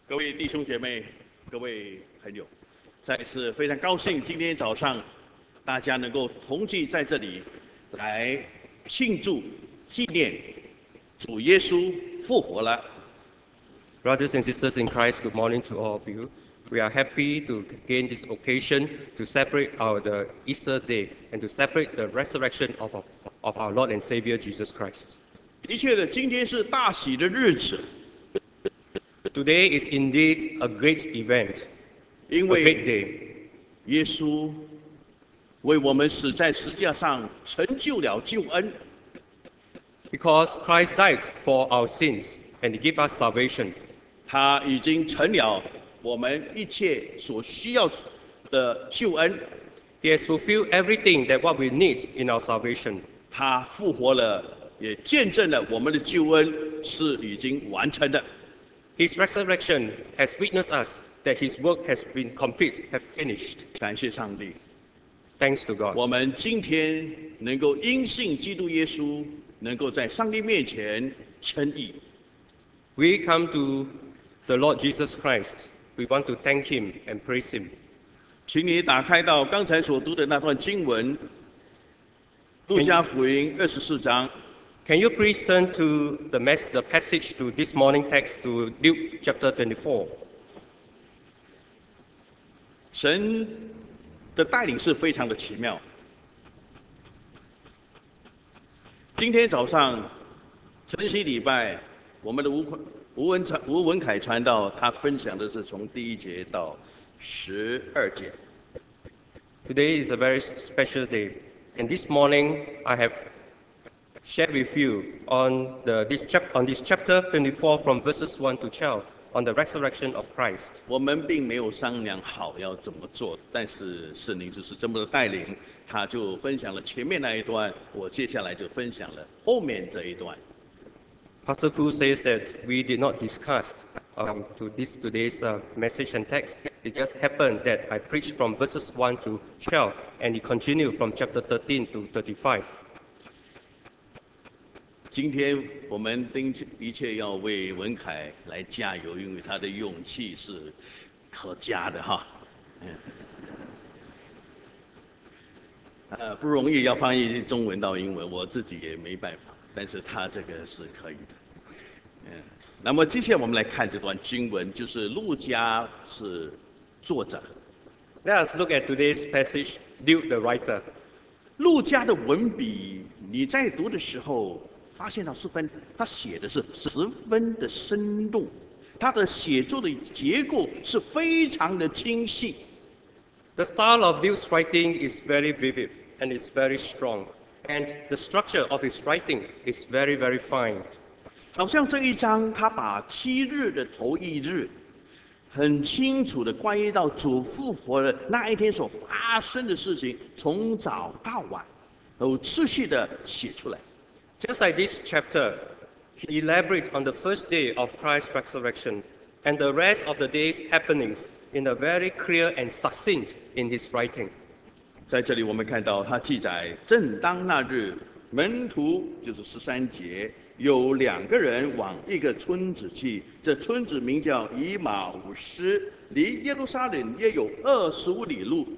各位弟兄姐妹，各位朋友，再次非常高兴，今天早上大家能够同聚在这里，来庆祝纪念主耶稣复活了。 Brothers and sisters in Christ, good morning to all of you. We are happy to gain this occasion to celebrate the Easter Day and to celebrate the resurrection of our Lord and Savior Jesus Christ. 的确的，今天是大喜的日子， Today is indeed a great event, 因 a great 为 day, 耶稣为我们死在十字架上，成就了救恩。 because Christ died for our sins and He gave us salvation. 他已经成了我们一切所需要的救恩。 He has fulfilled everything that what we need in our salvation. 他复活了，也见证了我们的救恩是已经完成的。 His resurrection has witnessed us that His work has been complete, have finished. 感谢上帝， Thanks to God. 我们今天能够因信基督耶稣，能够在上帝面前称义。 We come to the Lord Jesus Christ. We want to thank Him and praise Him. 请你打开到刚才所读的那段经文，《路加福音》24章。 Can you please turn to the passage to this morning text to Luke chapter 24? 神的带领是非常的奇妙。今天早上晨曦礼拜，我们的吴文凯传道，他分享的是从第1节到12节。 Today is a very special day, and this morning I have shared with you on this chapter 24 from verses 1 to 12 on the resurrection of Christ. 我们并没有商量好要怎么做，但是圣灵只是这么的带领，他就分享了前面那一段，我接下来就分享了后面这一段。 Pastor Koo says that we did not discuss today's message and text. It just happened that I preached from verses 1 to 12, and it continued from chapter 13 to 35. 今天我们的确要为文凯来加油，因为他的勇气是可嘉的哈。不容易要翻译中文到英文，我自己也没办法，但是他这个是可以的。那么接下来我们来看这段经文，就是路加是作者， Let us look at today's passage, Luke the writer. 路加的文笔，你在读的时候发现到他写的是十分的生动，他的写作的结构是非常的精细。 The style of Luke's writing is very vivid and it's very strong, and the structure of his writing is very, very fine. 好像这一章，他把7日的头一日，很清楚的关于到主复活的那一天所发生的事情，从早到晚，有秩序的写出来。 Just like this chapter, he elaborates on the first day of Christ's resurrection and the rest of the day's happenings in a very clear and succinct in his writing. 在这里，我们看到他记载，正当那日，门徒就是13节，有2个人往一个村子去，这村子名叫以马忤斯，离耶路撒冷约有25里路。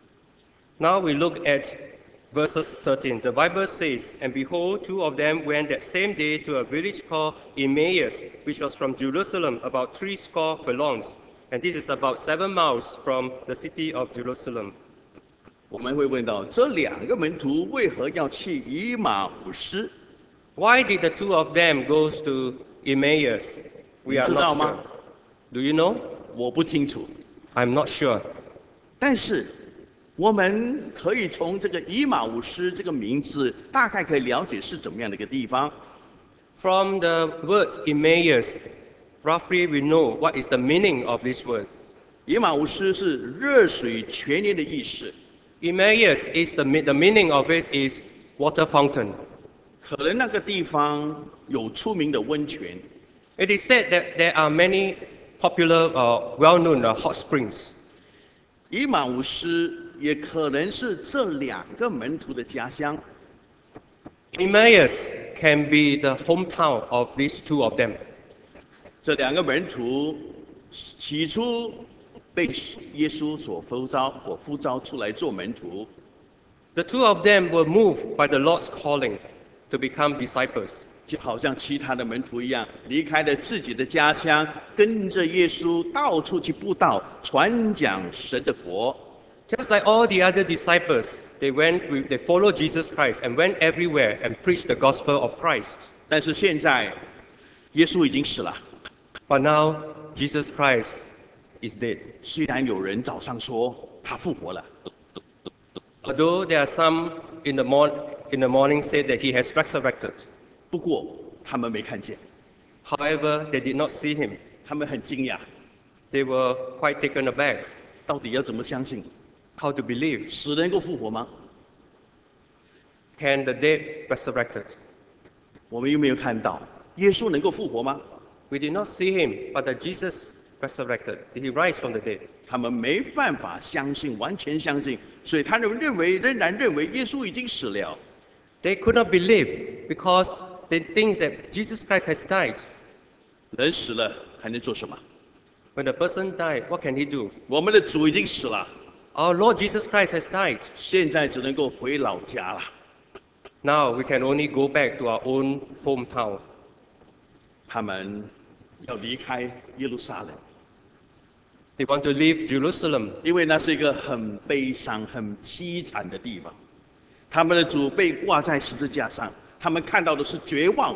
Now we look at verses 13. The Bible says, "And behold, 2 of them went that same day to a village called Emmaus, which was from Jerusalem about 70 furlongs, and this is about 7 miles from the city of Jerusalem." 我们会问到，这2个门徒为何要去以马忤斯？ Why did the 2 of them go to Emmaus? We are 你知道 not 吗？ sure. Do you know? 我不清楚， I'm not sure. 但是我们可以从这个以马忤斯这个名字，大概可以了解是怎么样的一个地方。 From the word Emmaus, roughly we know what is the meaning of this word. 以马忤斯是热水泉源的意思， Emmaus is the meaning of it is water fountain. 可能那个地方有出名的温泉， It is said that there are many popular, well-known hot springs. 以马忤斯也可能是这2个门徒的家乡。 Emmaus can be the hometown of these 2 of them. 这2个门徒起初被耶稣所呼召出来做门徒， The two of them were moved by the Lord's calling to become disciples. 就好像其他的门徒一样，离开了自己的家乡，跟着耶稣到处去布道，传讲神的国。 Just like all the other disciples, they followed Jesus Christ and went everywhere and preached the gospel of Christ. 但是现在，耶稣已经死了。 But now, Jesus Christ is dead. 虽然有人早上说他复活了， Although there are some in the morning said that he has resurrected. 不过他们没看见， However, they did not see him. 他们很惊讶， They were quite taken aback. 到底要怎么相信？ How to believe? 死人能够复活吗？ Can the dead resurrected? 我们有没有看到耶稣能够复活吗？ We did not see him, but that Jesus resurrected. Did he rise from the dead? 他们没办法相信，完全相信，所以他们仍然认为耶稣已经死了。 They could not believe because they think that Jesus Christ has died. 人死了还能做什么？ When a person died, what can he do? 我们的主已经死了， Our Lord Jesus Christ has died. 现在只能够回老家了。 Now we can only go back to our own hometown. 他们要离开耶路撒冷， They want to leave Jerusalem 因为那是一个很悲伤、很凄惨的地方。他们的主被挂在十字架上，他们看到的是绝望。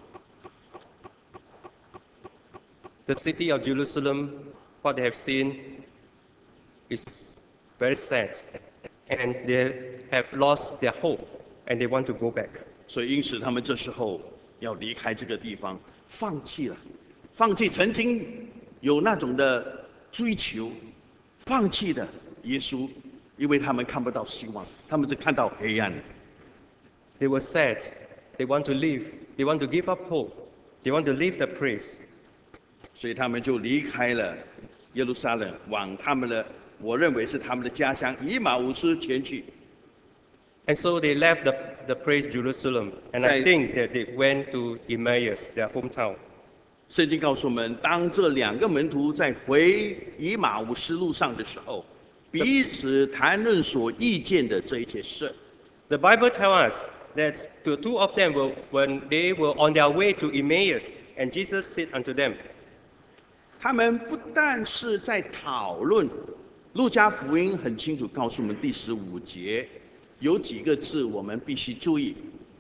The city of Jerusalem, what they have seen is very sad. And they have lost their hope and they want to go back. 所以因此他们这时候要离开这个地方，放弃了，放弃曾经有那种的追求，放弃的耶稣，因为他们看不到希望，他们只看到黑暗。 They were sad. They want to leave. They want to give up hope. They want to leave the praise. 所以他们就离开了耶路撒冷，往他们的我认为是他们的家乡以马忤斯前去。 And so they left the praise Jerusalem. And I think that they went to Emmaus, their hometown. 圣经告诉我们，当这两个门徒在回以马忤斯路上的时候，彼此谈论所遇见的这一切事。 The Bible tells us that the two of them when they were on their way to Emmaus, and Jesus said unto them, 他们不但是在讨论，路加福音很清楚告诉我们第15节有几个字我们必须注意。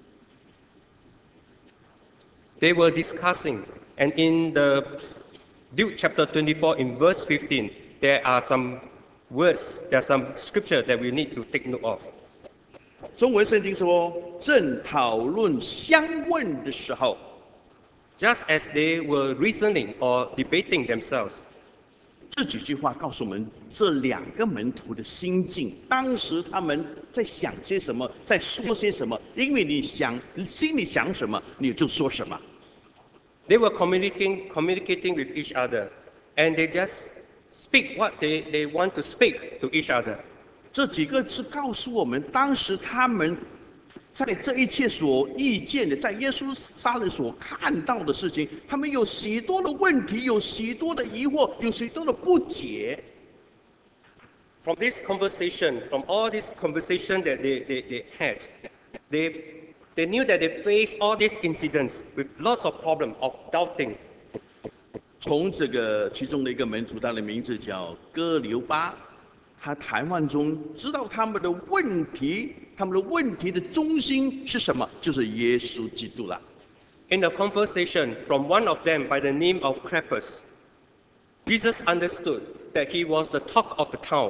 they were discussing, and in the Luke chapter 24, in verse 15, there are some words, there are some scripture that we need to take note of. 中文圣经说，正讨论相问的时候， Just as they were reasoning or debating themselves, 这几句话告诉我们这两个门徒的心境。当时他们在想些什么，在说些什么？因为你心里想什么，你就说什么。 they were communicating with each other, and they just speak what they want to speak to each other. 这几个字告诉我们，当时他们在这一切所遇见的，在耶稣撒冷所看到的事情，他们有许多的问题，有许多的疑惑，有许多的不解。 From this conversation, from all this conversation that they had, they knew that they faced all these incidents with lots of problems of doubting. 从这个其中的一个门徒，他的名字叫哥留巴，他谈话中知道他们的问题，他们的问题的中心是什么？就是耶稣基督了。 In a conversation from one of them by the name of Cleopas, Jesus understood that he was the talk of the town.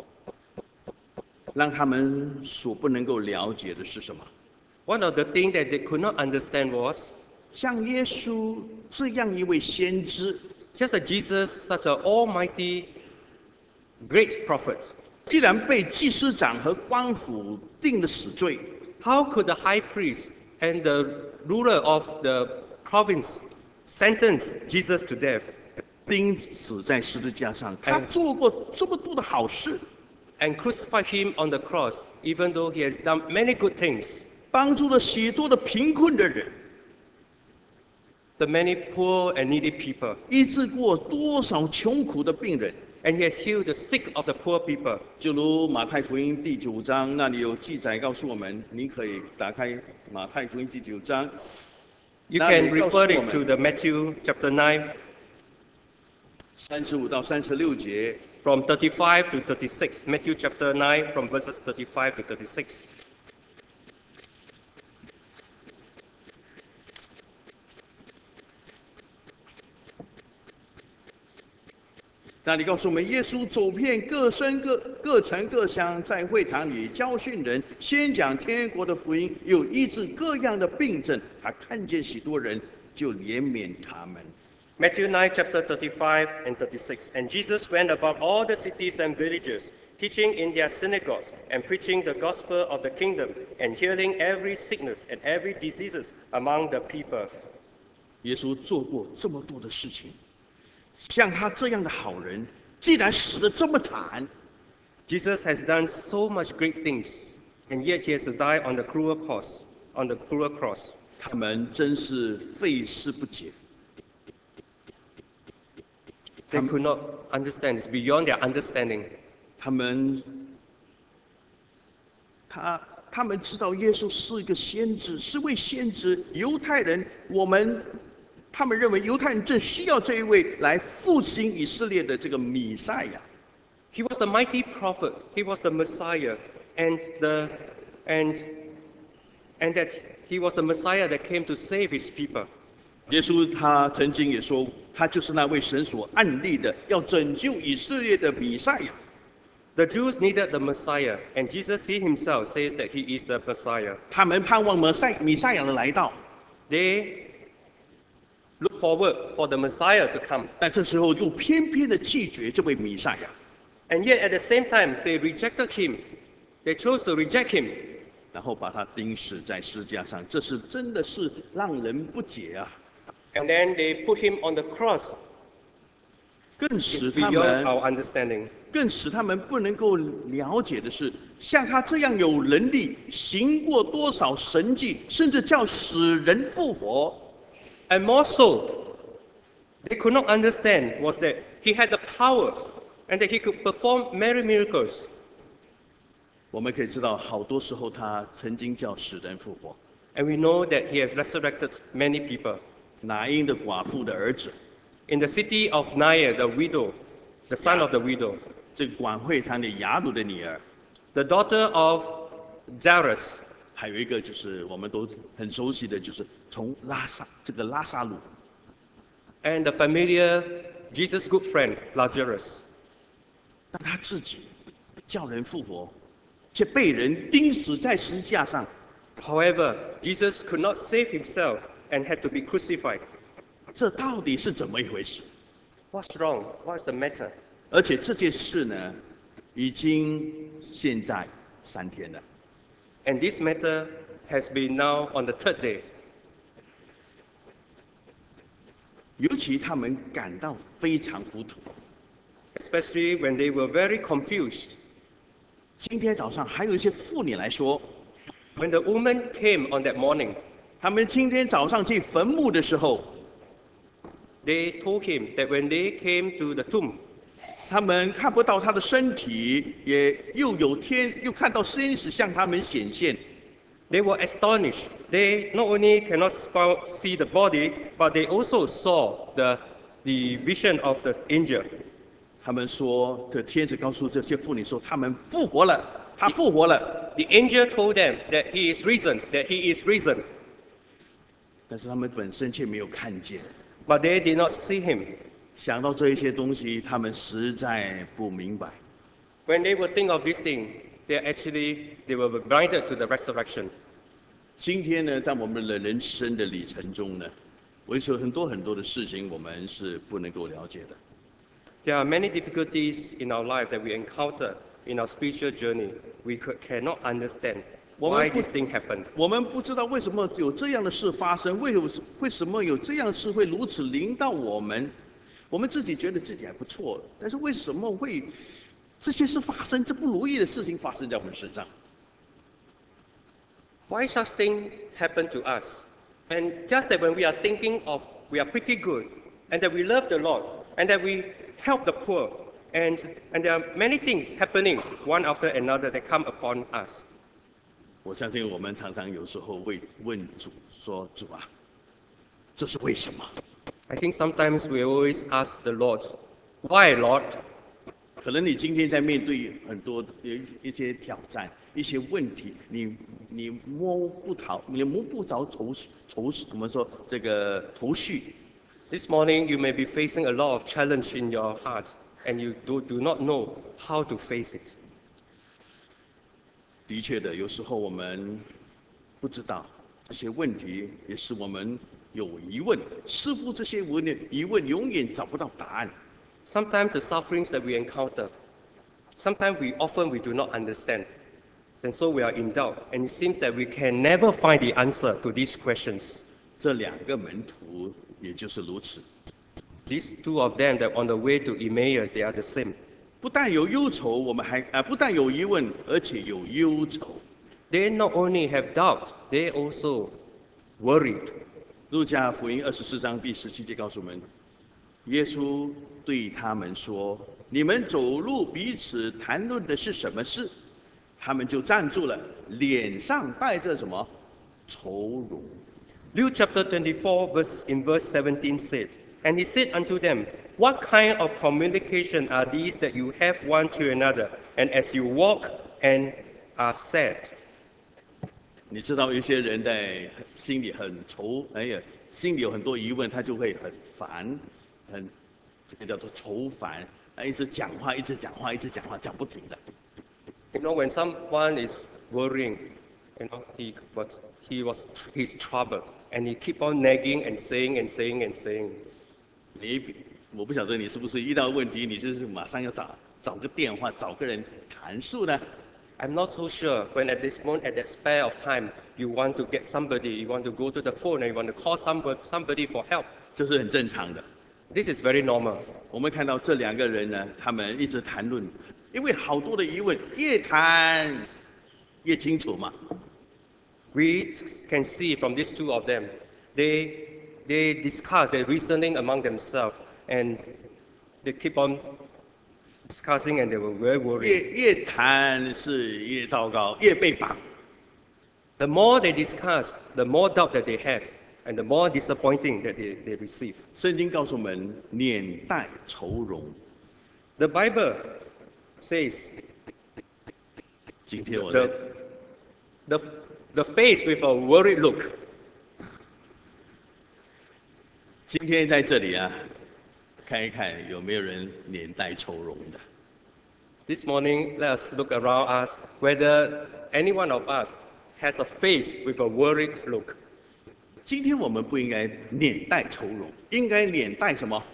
让他们所不能够了解的是什么？ One of the things that they could not understand was, 像耶稣这样一位先知， just as Jesus, such an almighty, great prophet, 既然被祭司长和官府定了死罪， how could the high priest and the ruler of the province sentence Jesus to death 钉死在十字架上？他做过这么多的好事， and crucify him on the cross, even though he has done many good things, 帮助了许多的贫困的人， the many poor and needy people, 医治过多少穷苦的病人。 and he has healed the sick of the poor people. 就如马太福音第9章那里有记载告诉我们，你可以打开马太福音第9章， You 那里 can 告诉 refer 我 it to 们 the Matthew chapter 9, 35到36节。 from 35 to 36. Matthew chapter 9, from verses 35 to 36. 那里告诉我们，耶稣走遍各省各城各乡，在会堂里教训人，宣讲天国的福音，又医治各样的病症。他看见许多人，就怜悯他们。 Matthew 9, chapter 35 and 36. And Jesus went about all the cities and villages, teaching in their synagogues and preaching the gospel of the kingdom and healing every sickness and every diseases among the people. 耶稣做过这么多的事情，像他这样的好人，既然死得这么惨， Jesus has done so much great things, and yet he has to die on the cruel cross. On the cruel cross. 他们真是费事不解。 They could not understand. It's beyond their understanding. 他们知道耶稣是一个先知，是位先知。犹太人，他们认为犹太人正需要这一位来复兴以色列的这个弥赛亚。 He was the mighty prophet. He was the Messiah, and that he was the Messiah that came to save his people. 耶稣他曾经也说，他就是那位神所暗立的要拯救以色列的弥赛亚。 The Jews needed the Messiah, and Jesus, he himself, says that he is the Messiah. 他们盼望弥赛亚的来到， They look forward for the Messiah to come, 但这时候又偏偏的拒绝这位弥赛亚， and yet at the same time they rejected him. They chose to reject him, 然后把他钉死在十字架上，这是真的是让人不解啊！ and then they put him on the cross. 更使 It's 他 beyond 们 our understanding. 更使他们不能够了解的是，像他这样有能力，行过多少神迹，甚至叫死人复活。 And more so, they could not understand was that he had the power and that he could perform many miracles. 我们可以知道，好多时候他曾经叫死人复活。 And we know that he has resurrected many people. 拿因的寡妇的儿子， In the city of Nair, the widow, the son of the widow, 这个管会堂的雅鲁的女儿， the daughter of Jairus, 还有一个就是我们都很熟悉的，就是从拉萨路， and the familiar Jesus' good friend, Lazarus. 但他自己叫人复活，却被人钉死在十字架上。 However, Jesus could not save himself and had to be crucified. 这到底是怎么一回事？ What's wrong? What's the matter? 而且这件事呢，已经现在3天了。 And this matter has been now on the third day. 尤其他们感到非常糊涂。 Especially when they were very confused. 今天早上还有一些妇女来说， When the woman came on that morning, 他们今天早上去坟墓的时候， they told him that when they came to the tomb, 他们看不到他的身体，又看到天使向他们显现。 they were astonished. They not only cannot see the body, but they also saw the vision of the angel. 他们说，这天使告诉这些妇女说，他们复活了，他复活了。 The angel told them that he is risen, that he is risen. 但是他们本身却没有看见。 But they did not see him. 想到这一些东西，他们实在不明白。 When they would think of this thing, they were blinded to the resurrection. 今天呢，在我们的人生的里程中呢，我有很多的事情，我们是不能够了解的。 There are many difficulties in our life that we encounter in our spiritual journey. We cannot understand why this thing happened. 我们不知道为什么有这样的事发生，为什么有这样的事会如此临到我们？我们自己觉得自己还不错，但是为什么会这些事发生？这不如意的事情发生在我们身上？ Why such thing happen to us? And just that when we are thinking of we are pretty good, and that we love the Lord, and that we help the poor, and there are many things happening one after another that come upon us. 我相信我们常常有时候会问主说：“主啊，这是为什么？” I think sometimes we always ask the Lord, "Why, Lord?" 可能你今天在面对很多一些挑战、一些问题，你摸不着我们说这个头绪。 This morning you may be facing a lot of challenge in your heart, and you do not know how to face it. 的确的，有时候我们不知道这些问题，也使我们有疑问，似乎这些疑问永远找不到答案。 Sometimes the sufferings that we encounter, sometimes we do not understand. And so we are in doubt, and it seems that we can never find the answer to these questions. 这两个门徒也就是如此， These two of them that on the way to Emmaus, they are the same. 不但有忧愁，不但有疑问，而且有忧愁。 They not only have doubt, they also worried. 路加福音24章第17节告诉我们，耶稣对他们说：“你们走路彼此谈论的是什么事？”他们就站住了，脸上带着什么愁容。 Luke chapter 24, in verse 17 said, "And he said unto them, What kind of communication are these that you have one to another, and as you walk and are sad?" 你知道有些人在心里很愁，心里有很多疑问，他就会很烦，这个叫做愁烦，一直讲话，讲不停的。 You know, when someone is worrying, he's troubled, and he keep on nagging and saying and saying and saying. 我不晓得你是不是遇到问题，你就是马上要找个电话，找个人谈述呢？ I'm not so sure when at this moment, at that spare of time, you want to get somebody, you want to go to the phone, and you want to call somebody for help. 这是很正常的。 This is very normal. 我们看到这两个人呢，他们一直谈论，因为好多的疑问，越谈越清楚嘛。 We can see from these two of them, they discuss, they're reasoning among themselves, and they keep on discussing, and they were very worried. 越谈是越糟糕，越被绑。 The more they discuss, the more doubt that they have, and the more disappointing that they receive. 圣经告诉我们，脸带愁容。 The Bible says 今天我 the face with a worried look. 今天在这里啊，看一看有没有人脸带愁容的。 This morning, let us look around us whether any one of us has a face with a worried look. 今天我们不应该脸带愁容，应该脸带什么？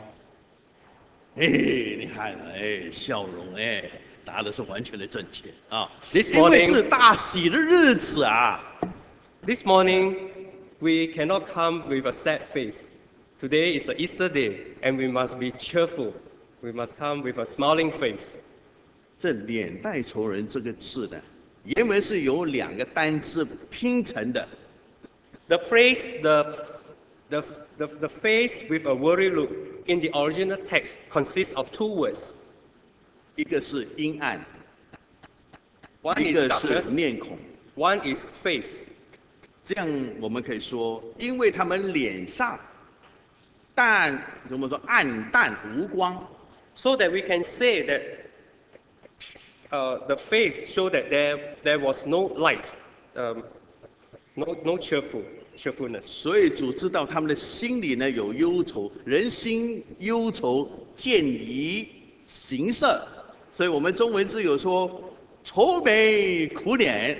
你看，笑容，答的是完全的正确啊。 This 因为 morning- 是大喜的日子啊。 This morning, we cannot come with a sad face. Today is the Easter day, and we must be cheerful. We must come with a smiling face. 这脸带愁容这个字呢，原文是由两个单字拼成的。 The phrase, the face with a worried look in the original text consists of two words. 一个是阴暗， One 一 is 个是 darkness, 面孔。 one is face. 这样我们可以说，因为他们脸上怎么说暗淡无光， So that we can say that the face showed that there was no light, no cheerfulness. 所以主知道他们的心里呢有忧愁，人心忧愁，见于形色。所以我们中文字有说愁眉苦脸。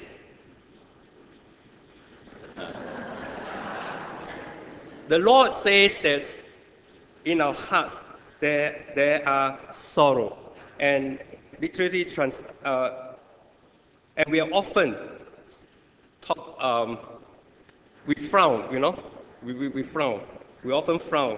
The Lord says that in our hearts there are sorrow, and literally and we are often we frown, we frown. We often frown.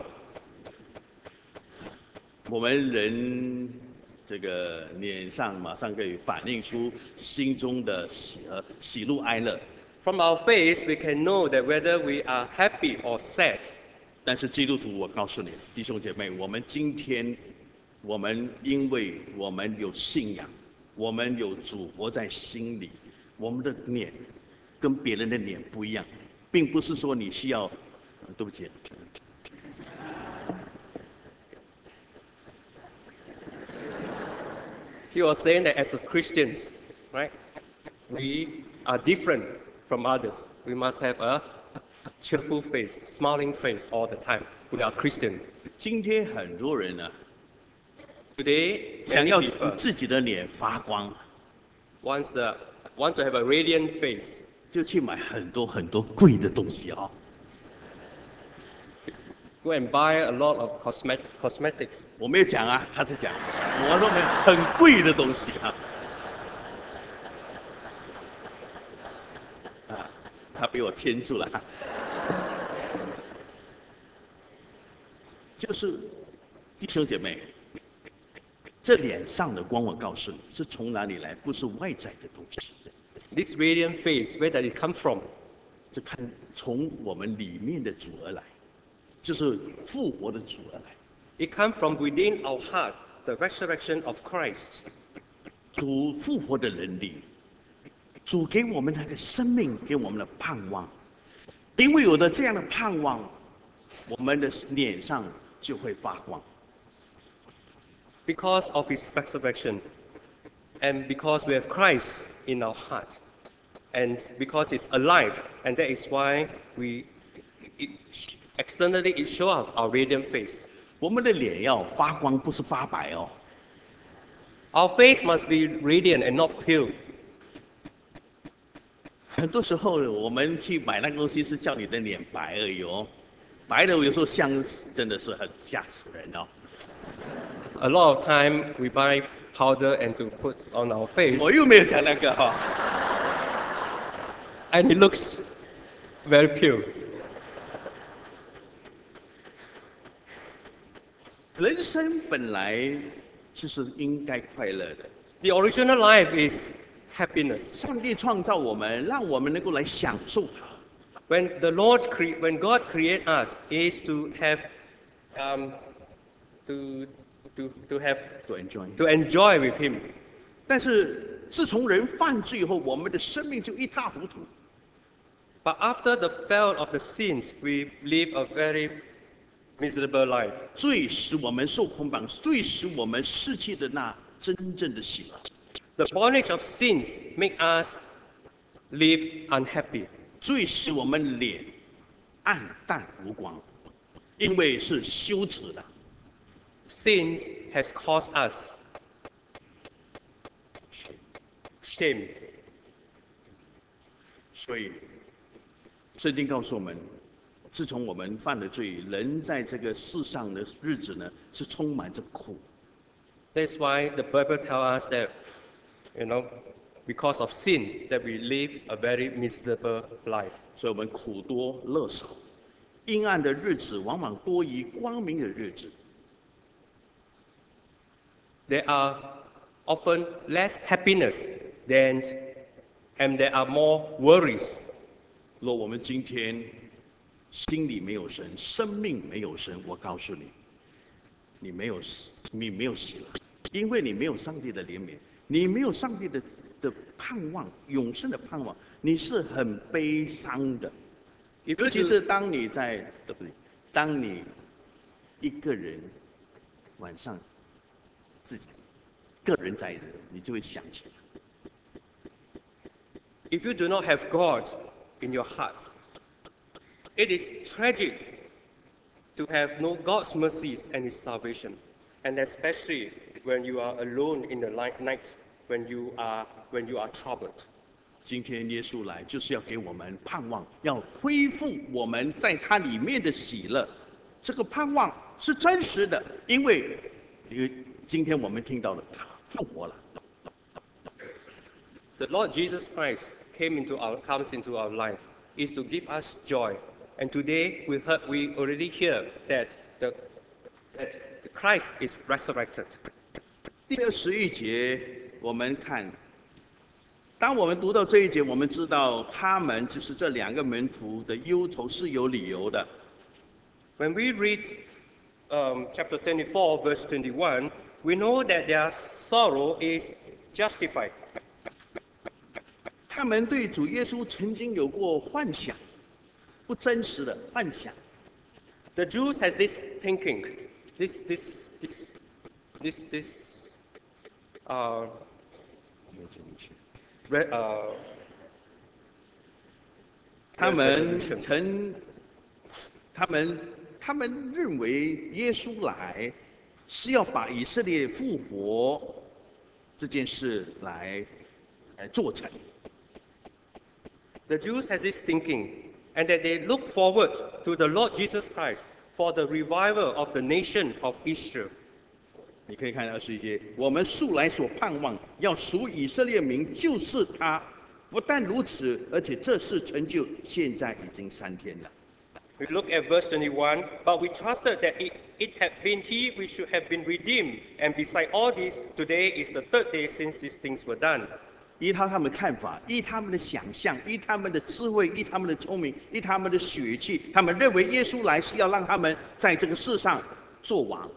我们人这个脸上马上可以反映出心中的喜怒哀乐。 From our face, we can know that whether we are happy or sad. 但是基督徒，我告诉你，弟兄姐妹，我们今天，我们因为我们有信仰，我们有主活在心里，我们的脸跟别人的脸不一样，并不是说你需要，对不起。 He was saying that as a Christians, right, we are different from others. We must have a cheerful face, smiling face all the time. We are Christian. 今天很多人呢， Today, 想 many 要 people 自己的脸发光， want to have a radiant face. 就去买很多很多贵的东西啊、 Go and buy a lot of cosmetics. 我没有讲啊，他在讲，我说没有很贵的东西啊。啊，他被我牵住了啊。就是弟兄姐妹，这脸上的光，我告诉你是从哪里来，不是外在的东西， This radiant face, where did it come from? 是看从我们里面的主而来，就是复活的主而来。 It comes from within our heart, the resurrection of Christ. 主复活的能力，主给我们那个生命，给我们的盼望。因为有了这样的盼望，我们的脸上就会发光。 Because of his resurrection, and because we have Christ in our heart, and because he's alive, and that is why externally it shows our radiant face. 我们的脸要发光，不是发白哦。 Our face must be radiant and not pale. 很多时候我们去买那个东西是叫你的脸白而已哦，白的有时候像真的是很吓死人哦。 A lot of time we buy powder and to put on our face, 我又没有讲那个哈、 and it looks very pale. 人生本来就是应该快乐的。 The original life is happiness. 上帝创造我们，让我们能够来享受它。 When God create us, is to have, to have to enjoy。 to enjoy with Him. 但是自从人犯罪以后，我们的生命就一塌糊涂。 But after the fall of the sins, we live a very miserable life. 罪使我们受捆绑，罪使我们失去的那真正的喜乐。 The bondage of sins make us live unhappy. 罪使我们脸暗淡无光，因为是羞耻的。 Sin has caused us shame. 所以，圣经告诉我们，自从我们犯了罪，人在这个世上的日子呢，是充满着苦。 That's why the Bible tells us that, because of sin, that we live a very miserable life. 所以我们苦多乐少，阴暗的日子往往多于光明的日子。 There are often less happiness and there are more worries. 若我们今天心里没有神，生命没有神，我告诉你，你没有喜乐，因为你没有上帝的怜悯，你没有上帝的盼望，永生的盼望，你是很悲伤的。尤其是当你在对不对？当你一个人晚上自己个人在的，你就会想起来。 If you do not have God in your hearts, it is tragic to have no God's mercies and His salvation, and especially when you are alone in the night, when you are troubled. 今天耶稣来就是要给我们盼望，要恢复我们在他里面的喜乐。这个盼望是真实的，因为今天我们听到了他复活了。 The Lord Jesus Christ comes into our life is to give us joy. And today we already hear that Christ is resurrected. 第21节，我们看，当我们读到这一节，我们知道他们就是这两个门徒的忧愁是有理由的。 When we read chapter 24, verse 21, we know that their sorrow is justified. 他们对主耶稣曾经有过幻想，不真实的幻想。 The Jews has this thinking, this, re- uh, 他们 resolution. 曾，他们认为耶稣来是要把以色列复活这件事来做成。 The Jews has this thinking, and that they look forward to the Lord Jesus Christ for the revival of the nation of Israel. 你可以看21节，我们素来所盼望要属以色列民，就是他。不但如此，而且这事成就，现在已经3天了。 We look at verse 21, but we trusted that it had been he which should have been redeemed, and beside all this, today is the 3rd day since these things were done. 依他们的看法，依他们的想象，依他们的智慧，依他们的聪明，依他们的血气，他们认为耶稣来是要让他们在这个世上做王。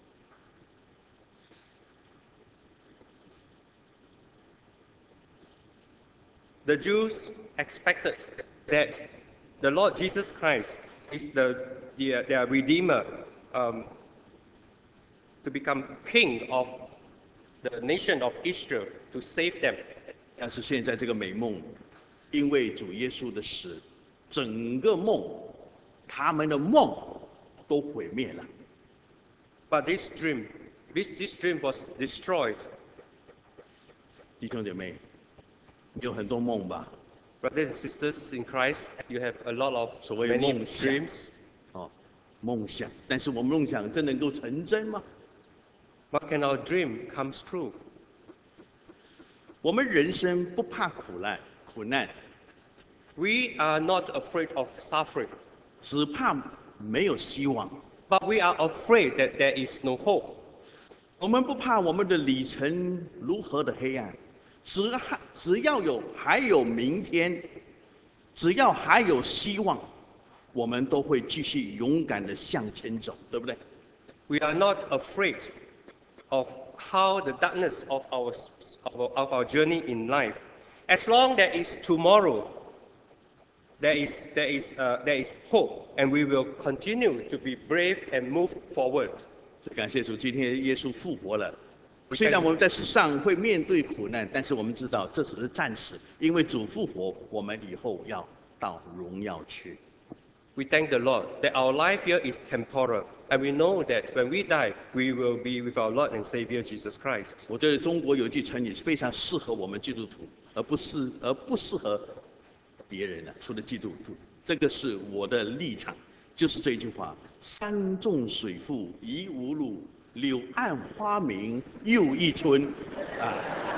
The Jews expected that the Lord Jesus Christ is their Redeemer, to become king of the nation of Israel, to save them. 但是现在这个美梦，因为主耶稣的死，整个梦，他们的梦都毁灭了。 But this dream was destroyed. 弟兄姐妹，你有很多梦吧？ Brothers and sisters in Christ, you have a lot of 所谓 many 梦想 dreams. 哦，梦想，但是我们梦想真能够成真吗？ But can our dream comes true? 我们人生不怕苦难， We are not afraid of suffering, 只怕没有希望。 but we are afraid that there is no hope. 我们不怕我们的里程如何的黑暗，只要还有明天，只要还有希望，我们都会继续勇敢的向前走，对不对？ We are not afraid of how the darkness of our journey in life. As long there is tomorrow, there is hope, and we will continue to be brave and move forward. 感谢主，今天耶稣复活了。虽然我们在世上会面对苦难，但是我们知道这只是暂时，因为主复活，我们以后要到荣耀去。 We thank the Lord that our life here is temporal, and we know that when we die, we will be with our Lord and Savior Jesus Christ. 我觉得中国有句成语非常适合我们基督徒，而不适合别人的，除了基督徒。这个是我的立场，就是这句话：山重水复疑无路，柳暗花明又一村。啊，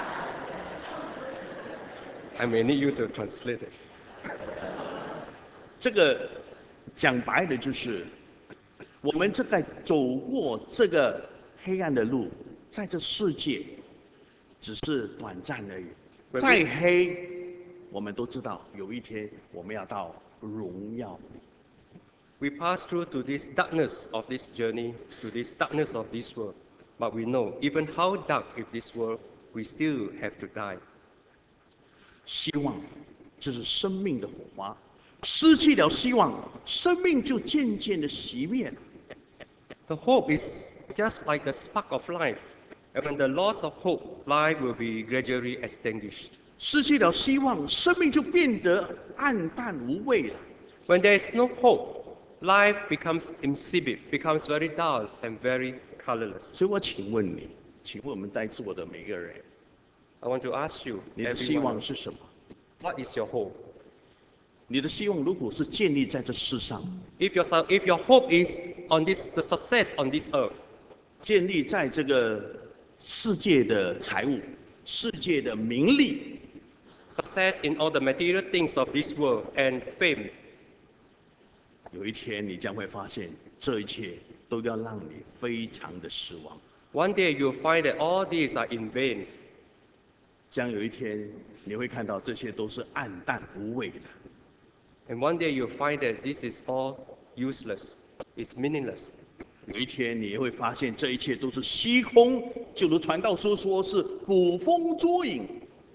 I may need you to translate it. 这个讲白的就是，我们正在走过这个黑暗的路，在这世界只是短暂而已。再黑，我们都知道有一天我们要到荣耀。 We pass through to this darkness of this journey, to this darkness of this world. But we know, even how dark is this world, we still have to die. 希望，这是生命的火花。失去了希望，生命就渐渐的熄灭了。 The hope is just like the spark of life. And when the loss of hope, life will be gradually extinguished. 失去了希望，生命就变得暗淡无味了。 When there is no hope, life becomes insipid, becomes very dull and very colorless. 所以我请问你，请问我们在座的每个人， I want to ask you, 你的希望 everyone, 是什么？ what is your hope? 你的希望如果是建立在这世上， If your hope is on the success on this earth, 建立在这个世界的财物、世界的名利， success in all the material things of this world and fame, 有一天你将会发现，这一切都要让你非常的失望。 one day you'll find that all these are in vain. 将有一天你会看到这些都是暗淡无味的。 And one day you'll find that this is all useless. is meaningless. 有一天你会发现，这一切都是虚空，就如传道书说是捕风捉影。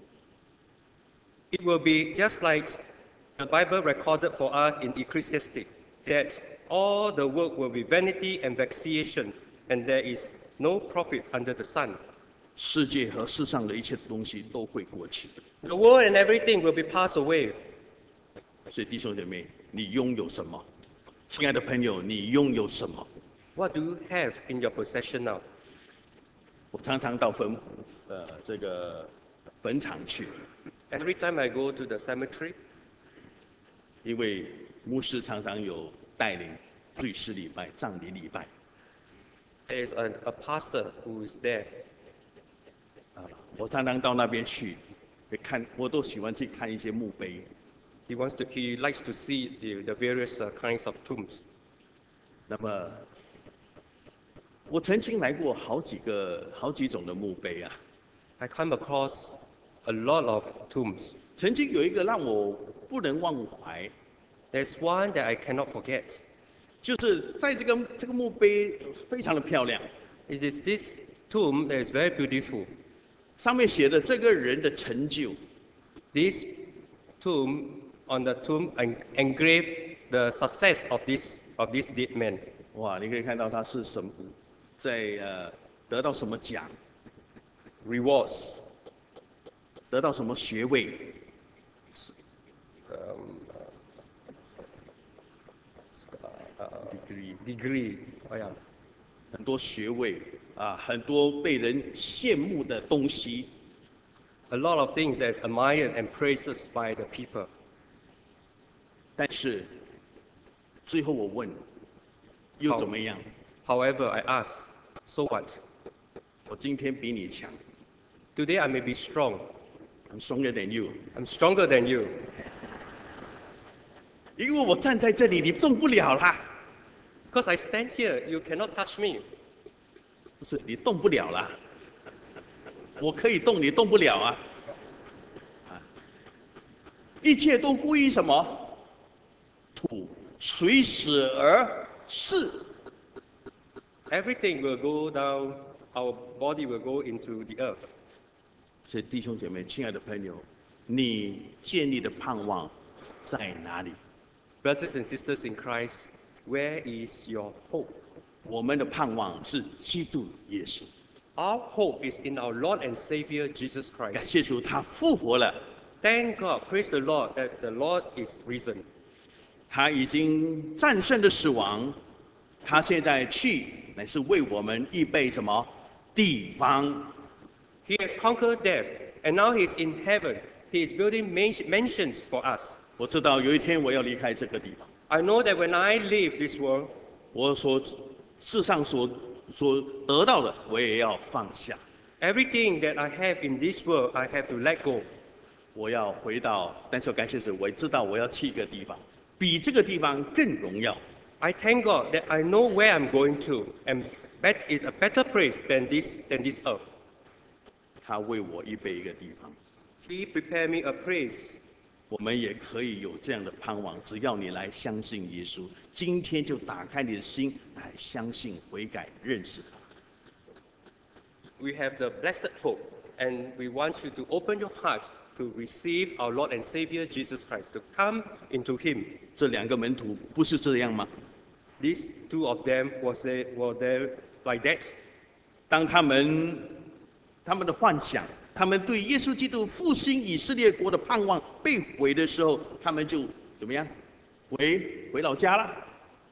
It will be just like the Bible recorded for us in Ecclesiastes that all the work will be vanity and vexation, and there is no profit under the sun. 世界和世上的一切东西都会过去。 The world and everything will be passed away. 所以弟兄姐妹，你拥有什么？亲爱的朋友，你拥有什么？ What do you have in your possession now? 我常常到这个坟场去， Every time I go to the cemetery, 因为牧师常常有带领律师礼拜、葬礼礼拜。 there is a pastor who is there. 我常常到那边去，看，我都喜欢去看一些墓碑。 He likes to see the various kinds of tombs. 那么，我曾经来过好几种的墓碑啊。 I come across a lot of tombs. 曾经有一个让我不能忘怀， There's one that I cannot forget. 就是在这个墓碑非常的漂亮， It is this tomb that is very beautiful. 上面写的这个人的成就， This on the tomb engraved the success of this dead man. 哇，你可以看到他是什么，得到什么奖， Rewards, 得到什么学位， degree. Oh yeah. 很多学位啊，很多被人羡慕的东西。 A lot of things that is admired and praised by the people. 但是最后我问，又怎么样？ However, I ask, so what? 我今天比你强 Today I may be strong. ，I'm stronger than you。 I'm stronger than you. 因为我站在这里，你动不了啦。 Because I stand here, you cannot touch me. 不是你动不了啦，我可以动，你动不了啊。一切都归于什么？土，水死而逝。 Everything will go down, our body will go into the earth. 所以弟兄姐妹，亲爱的朋友，你建立的盼望在哪里？ Brothers and sisters in Christ, where is your hope? 我们的盼望是基督耶稣。 Our hope is in our Lord and Savior Jesus 感 Christ. 谢主，他复活了， Thank God, praise the Lord that the Lord is risen. 他已经战胜了死亡，他现在去乃是为我们预备什么地方？ He has conquered death, and now He is in heaven. He is building mansions for us. 我知道有一天我要离开这个地方， I know that when I leave this world, 我世上所得到的，我也要放下。 everything that I have in this world, I have to let go. 我要回到，但是感谢主，我知道我要去一个地方，比这个地方更荣耀。 I thank God that I know where I'm going to, and that is a better place than this earth. 他为我预备一个地方， He prepared me a place. 我们也可以有这样的盼望。只要你来相信耶稣，今天就打开你的心来相信、悔改、认识他。 We have the blessed hope, and we want you to open your heart to receive our Lord and Savior Jesus Christ, to come into Him. 这两个门徒不是这样吗？ These two of them were there like that. 当他们的幻想，他们对耶稣基督复兴以色列国的盼望被毁的时候，他们就怎么样？回老家了。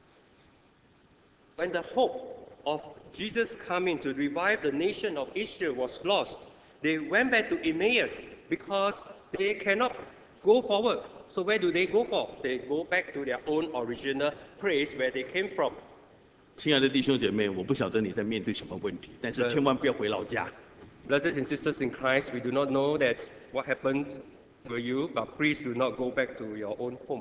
When the hope of Jesus coming to revive the nation of Israel was lost, they went back to Emmaus because they cannot go forward. So where do they go for? They go back to their own original place where they came from. 亲爱的弟兄姐妹，我不晓得你在面对什么问题，但是千万不要回老家。 Brothers and sisters in Christ, we do not know that what happened to you, but please do not go back to your own home.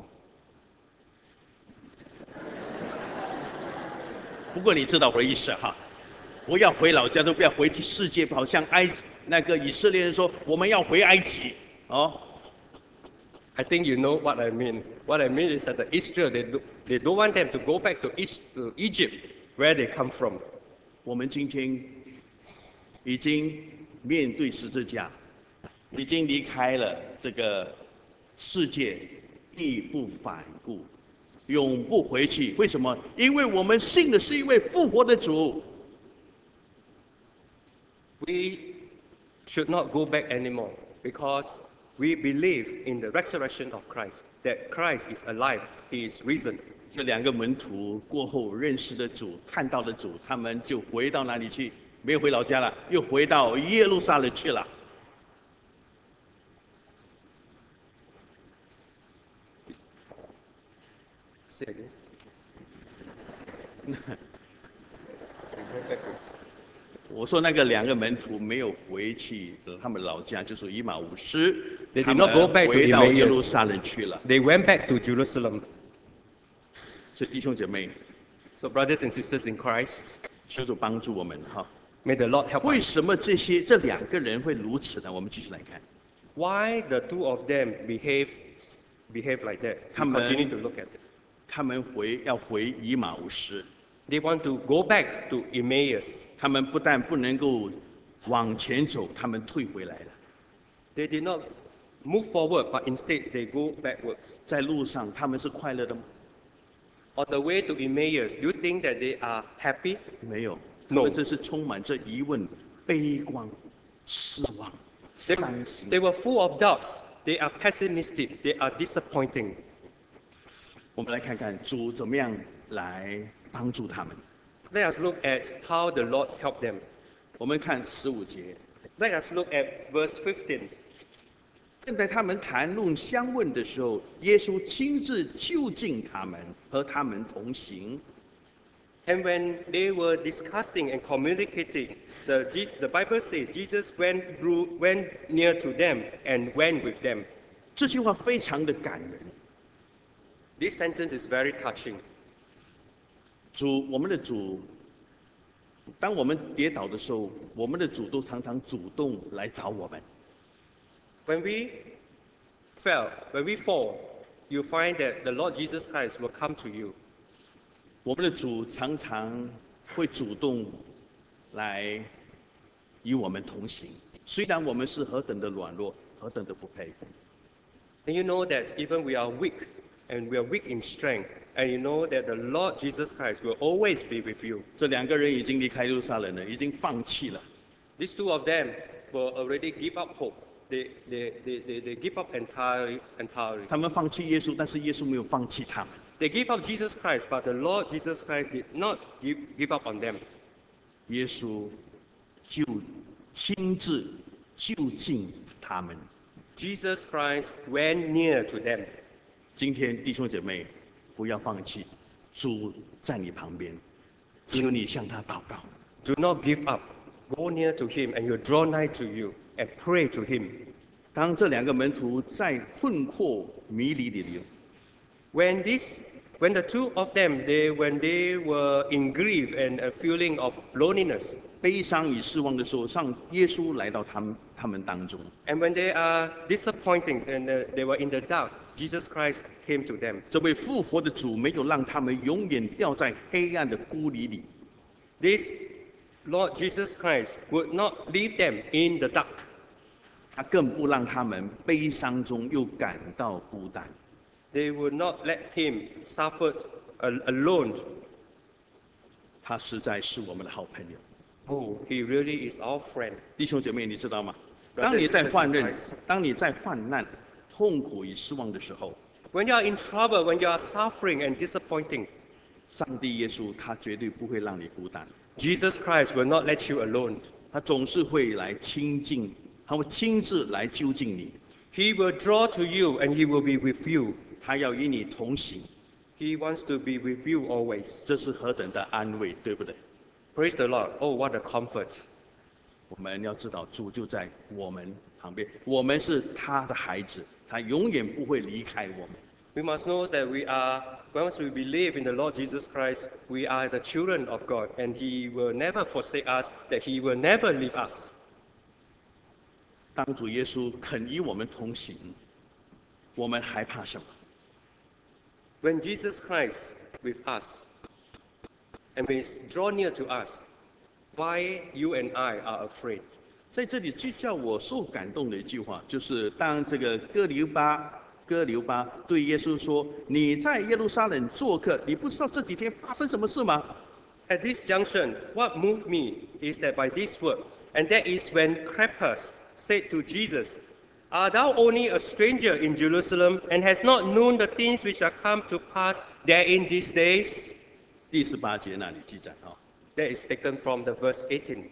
不过你知道我的意思哈，不要回老家，都不要回去世界，好像那个以色列人说我们要回埃及哦。 I think you know what I mean. What I mean is that the Israel, they don't want them to go back to Egypt, where they come from. 我们今天已经面对十字架，已经离开了这个世界，义不反顾，永不回去。为什么？因为我们信的是一位复活的主。 We should not go back anymore because we believe in the resurrection of Christ, that Christ is alive, He is risen. 这两个门徒过后认识的主，看到的主，他们就回到哪里去？没有回老家了，又回到耶路撒冷去了。 Say again. 我说那个两个门徒没有回去他们老家，就是以马忤斯， They 他 did 们 not go back to 回到耶路 Emmaus. 撒冷去了。 They went back to Jerusalem. 所以弟兄姐妹， So brothers and sisters in Christ, 求主帮助我们哈。 may the Lord help 为 us. 什么这两个人会如此呢？我们继续来看。 Why the two of them behave like that? We 他们 continue to look at it. 他们要回以马忤斯， They want to go back to Emmaus. 他们不但不能够往前走，他们退回来了。 They did not move forward, but instead they go backwards. 在路上他们是快乐的吗？ On the way to Emmaus, do you think that they are happy? 没有，他 No. 们这是充满着疑问、悲观、失望、 They, 伤心。 they were full of doubts. They are pessimistic. They are disappointing. 我们来看看主怎么样来帮助他们。 Let us look at how the Lord helped them. 我们看15节， Let us look at verse 15. 正在他们谈论相问的时候，耶稣亲自就近他们，和他们同行。 And when they were discussing and communicating, the Bible says Jesus went near to them and went with them. 这句话非常的感人。 This sentence is very touching. 我们的主，当我们跌倒的时候，我们的主都常常主动来找我们。 When we fall, you find that the Lord Jesus Christ will come to you. 我们的主常常会主动来与我们同行，虽然我们是何等的软弱，何等的不配。 And you know that even we are weak, and we are weak in strength, and you know that the Lord Jesus Christ will always be with you. 这两个人已经离开耶路撒冷了，已经放弃了。 These two of them will already give up hope. They give up entirely. 他们放弃耶稣，但是耶稣没有放弃他们。 They give up Jesus Christ, but the Lord Jesus Christ did not give up on them. 耶稣就亲自就近他们。 Jesus Christ went near to them. 今天弟兄姐妹，不要放弃，主在你旁边，求你向他祷告。 Do not give up. Go near to him, and he'll draw nigh to you, and pray to him. 当这两个门徒在困惑迷离里， When the two of them, when they were in grief and a feeling of loneliness, 悲伤与失望的时候，耶稣来到他们当中。 and when they are disappointing and they were in the dark, Jesus Christ came to them. 这位复活的主没有让他们永远掉在黑暗的孤里里， This Lord Jesus Christ would not leave them in the dark. 他更不让他们悲伤中又感到孤单。 They would not let him suffer alone. 他实在是我们的好朋友。 Oh, he really is our friend. 弟兄姐妹，你知道吗？ Brothers 当你在 and 患 sisters in 难 Christ.、 当你在患难、痛苦与失望的时候， When you are in trouble, when you are suffering and disappointing, 上帝耶稣他绝对不会让你孤单， Jesus Christ will not let you alone. 他总是会来亲近，他会亲自来就近你， He will draw to you and he will be with you. 他要与你同行， He wants to be with you always. 这是何等的安慰，对不对？ Praise the Lord. Oh, what a comfort. 我们要知道主就在我们旁边，我们是他的孩子，他永远不会离开我们。 We must know that once we believe in the Lord Jesus Christ, we are the children of God, and He will never forsake us, that He will never leave us. 当主耶稣肯与我们同行， 我们还怕什么？ When Jesus Christ is with us and when He's drawn near to us, why you and I are afraid? 在这里就叫我受感动的一句话，就是当这个哥留巴对耶稣说：“你在耶路撒冷做客，你不知道这几天发生什么事吗？” At this junction, what moved me is that by this word, and that is when Cleopas said to Jesus, Art thou only a stranger in Jerusalem, and hast not known the things which are come to pass there in these days? 第18节那里记载啊， That is taken from the verse 18.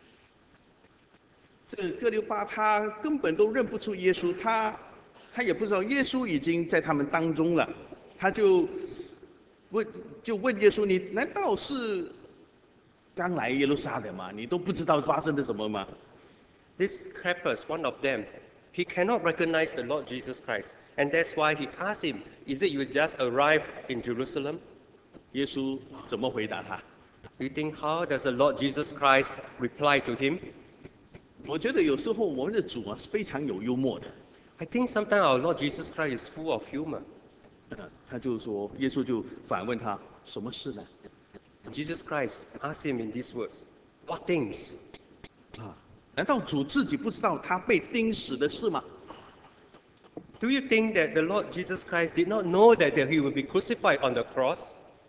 这个哥留巴他根本都认不出耶稣，他也不知道耶稣已经在他们当中了，他就问耶稣：“你难道是刚来耶路撒冷吗？你都不知道发生了什么吗？” This Cleopas, one of them, he cannot recognize the Lord Jesus Christ, and that's why he asked him, Is it you just arrived in Jerusalem? 耶稣怎么回答他？ You think how does the Lord Jesus Christ reply to him? 我觉得有时候我们的主啊是非常有幽默的。 I think sometimes our Lord Jesus Christ is full of humor. 他就说，耶稣就反问他：“什么事呢？” Jesus Christ asked him in these words, What things? 难道主自己不知道他被钉死的事吗？ Do you think that the Lord Jesus Christ did not know that he would be crucified on the cross?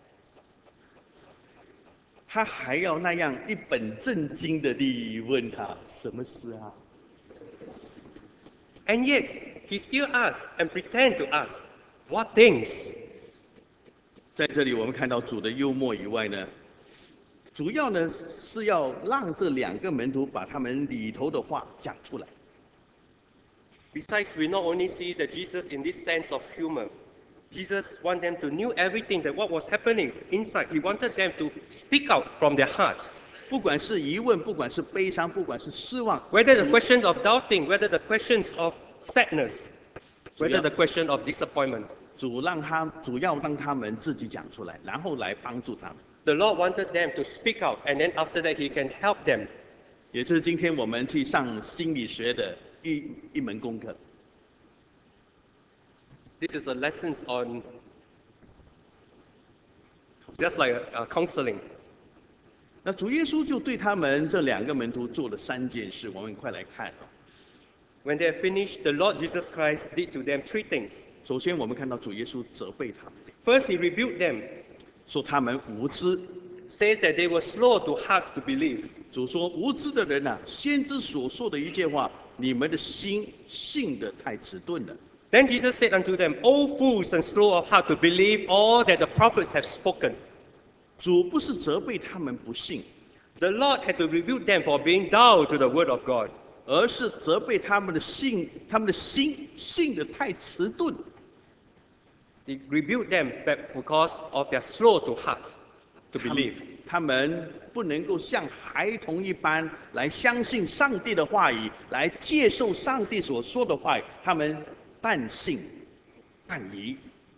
他还要那样一本正经的地问他什么事啊？ And yet, he still asks and pretend to ask, What things? 在这里我们看到主的幽默以外呢，主要呢是要让这两个门徒把他们里头的话讲出来。 Besides, we not only see that Jesus in this sense of humor, Jesus wanted them to know everything that what was happening inside. He wanted them to speak out from their heart. 不管是疑问，不管是悲伤，不管是失望， Whether the questions of doubting, whether the questions of sadness, whether the question of disappointment. 主要让他们自己讲出来，然后来帮助他们。 The Lord wanted them to speak out, and then after that, He can help them. 也是今天我们去上心理学的一门功课。 This is a lessons on just like counseling. 那主耶稣就对他们这两个门徒做了3件事，我们快来看啊。 When they finished, the Lord Jesus Christ did to them 3 things. 首先，我们看到主耶稣责备他们， First, He rebuked them, 说他们无知。 says that they were slow to heart to believe. 主说：“无知的人啊，先知所说的一切话，你们的心信得太迟钝了。” Then Jesus said unto them, O fools and slow of heart to believe all that the prophets have spoken. 主不是责备他们不信， The Lord had to rebuke them for being dull to the word of God. 而是责备他们的心信得太迟钝。 He rebuked them because of their slow to heart to believe. 他们不能够像孩童一般来相信上帝的话语，来接受上帝所说的话语，他们半信半疑。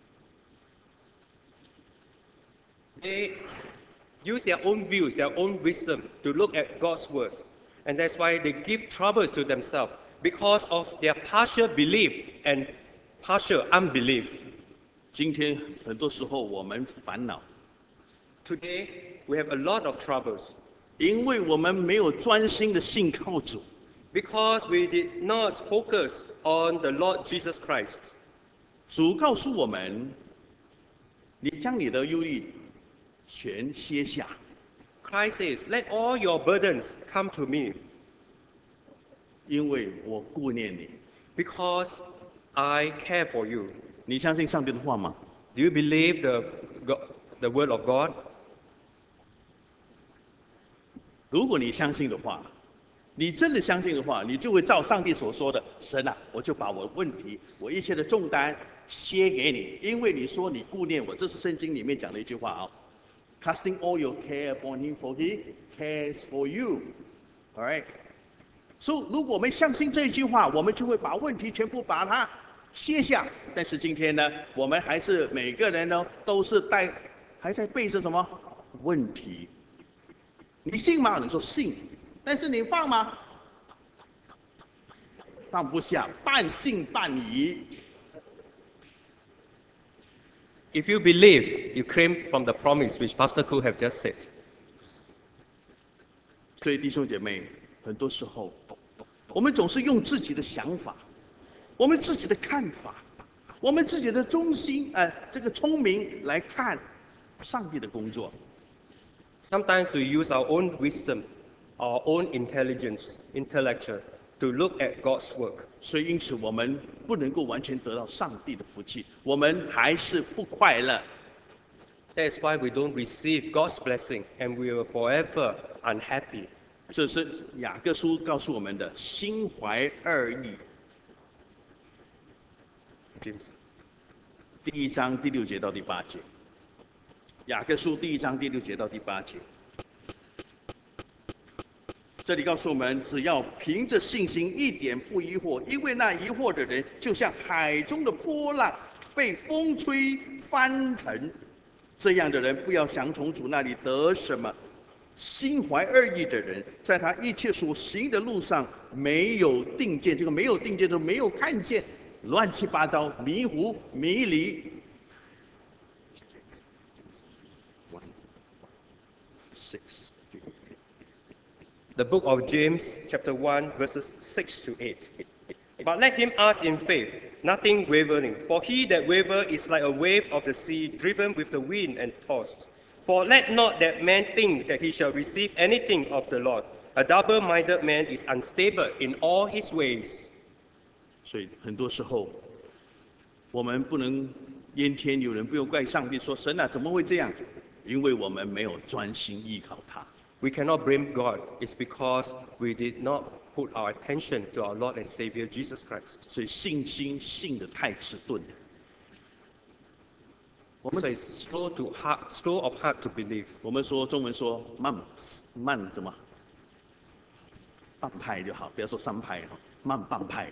They use their own views, their own wisdom to look at God's words. And that's why they give troubles to themselves because of their partial belief and partial unbelief. 今天很多时候我们烦恼， Today, we have a lot of troubles 因为我们没有专心的信靠主。 because we did not focus on the Lord Jesus Christ. 主告诉我们：“你将你的忧虑全卸下， Christ says, Let all your burdens come to me 因为我顾念你。 because I care for you. ” 你相信上帝的话吗？ Do you believe the word of God? 如果你相信的话，你真的相信的话，你就会照上帝所说的，神啊，我就把我的问题，我一切的重担卸给你，因为你说你顾念我，这是圣经里面讲的一句话啊。Casting all your care upon him, for he cares for you. All right. 所以，如果我们相信这一句话，我们就会把问题全部把它卸下。但是今天呢，我们还是每个人呢，都是还在背着什么问题？你信吗？你说信，但是你放吗？放不下，半信半疑。 If you believe, you claim from the promise which Pastor Koo have just said. 所以弟兄姐妹，很多时候我们总是用自己的想法、我们自己的看法、我们自己的中心，这个聪明来看上帝的工作。 Sometimes we use our own wisdom, our own intellectual, to look at God's work. 所以因此我们不能够完全得到上帝的福气，我们还是不快乐。 That is why we don't receive God's blessing, and we are forever unhappy. 这是雅各书告诉我们的心怀二意。 James. 第1章第6节到第8节，雅各书第1章第6节到第8节。这里告诉我们，只要凭着信心，一点不疑惑，因为那疑惑的人，就像海中的波浪，被风吹翻腾。这样的人，不要想从主那里得什么。心怀二意的人，在他一切所行的路上没有定见。这个没有定见，就没有看见，乱七八糟、迷糊、迷离。 The book of James, chapter 1, verses 6 to 8. But let him ask in faith, nothing wavering. For he that waver is like a wave of the sea, driven with the wind and tossed. For let not that man think that he shall receive anything of the Lord. A double-minded man is unstable in all his ways. 所以很多时候，我们不能怨天尤人，不用怪上帝说神啊怎么会这样？因为我们没有专心依靠他。 We cannot blame God. It's because we did not put our attention to our Lord and Savior Jesus Christ. 所以信心信得太迟钝了。 So it's slow of heart to believe. 我们说中文说慢什么？半拍就好，不要说3拍哈，慢半拍。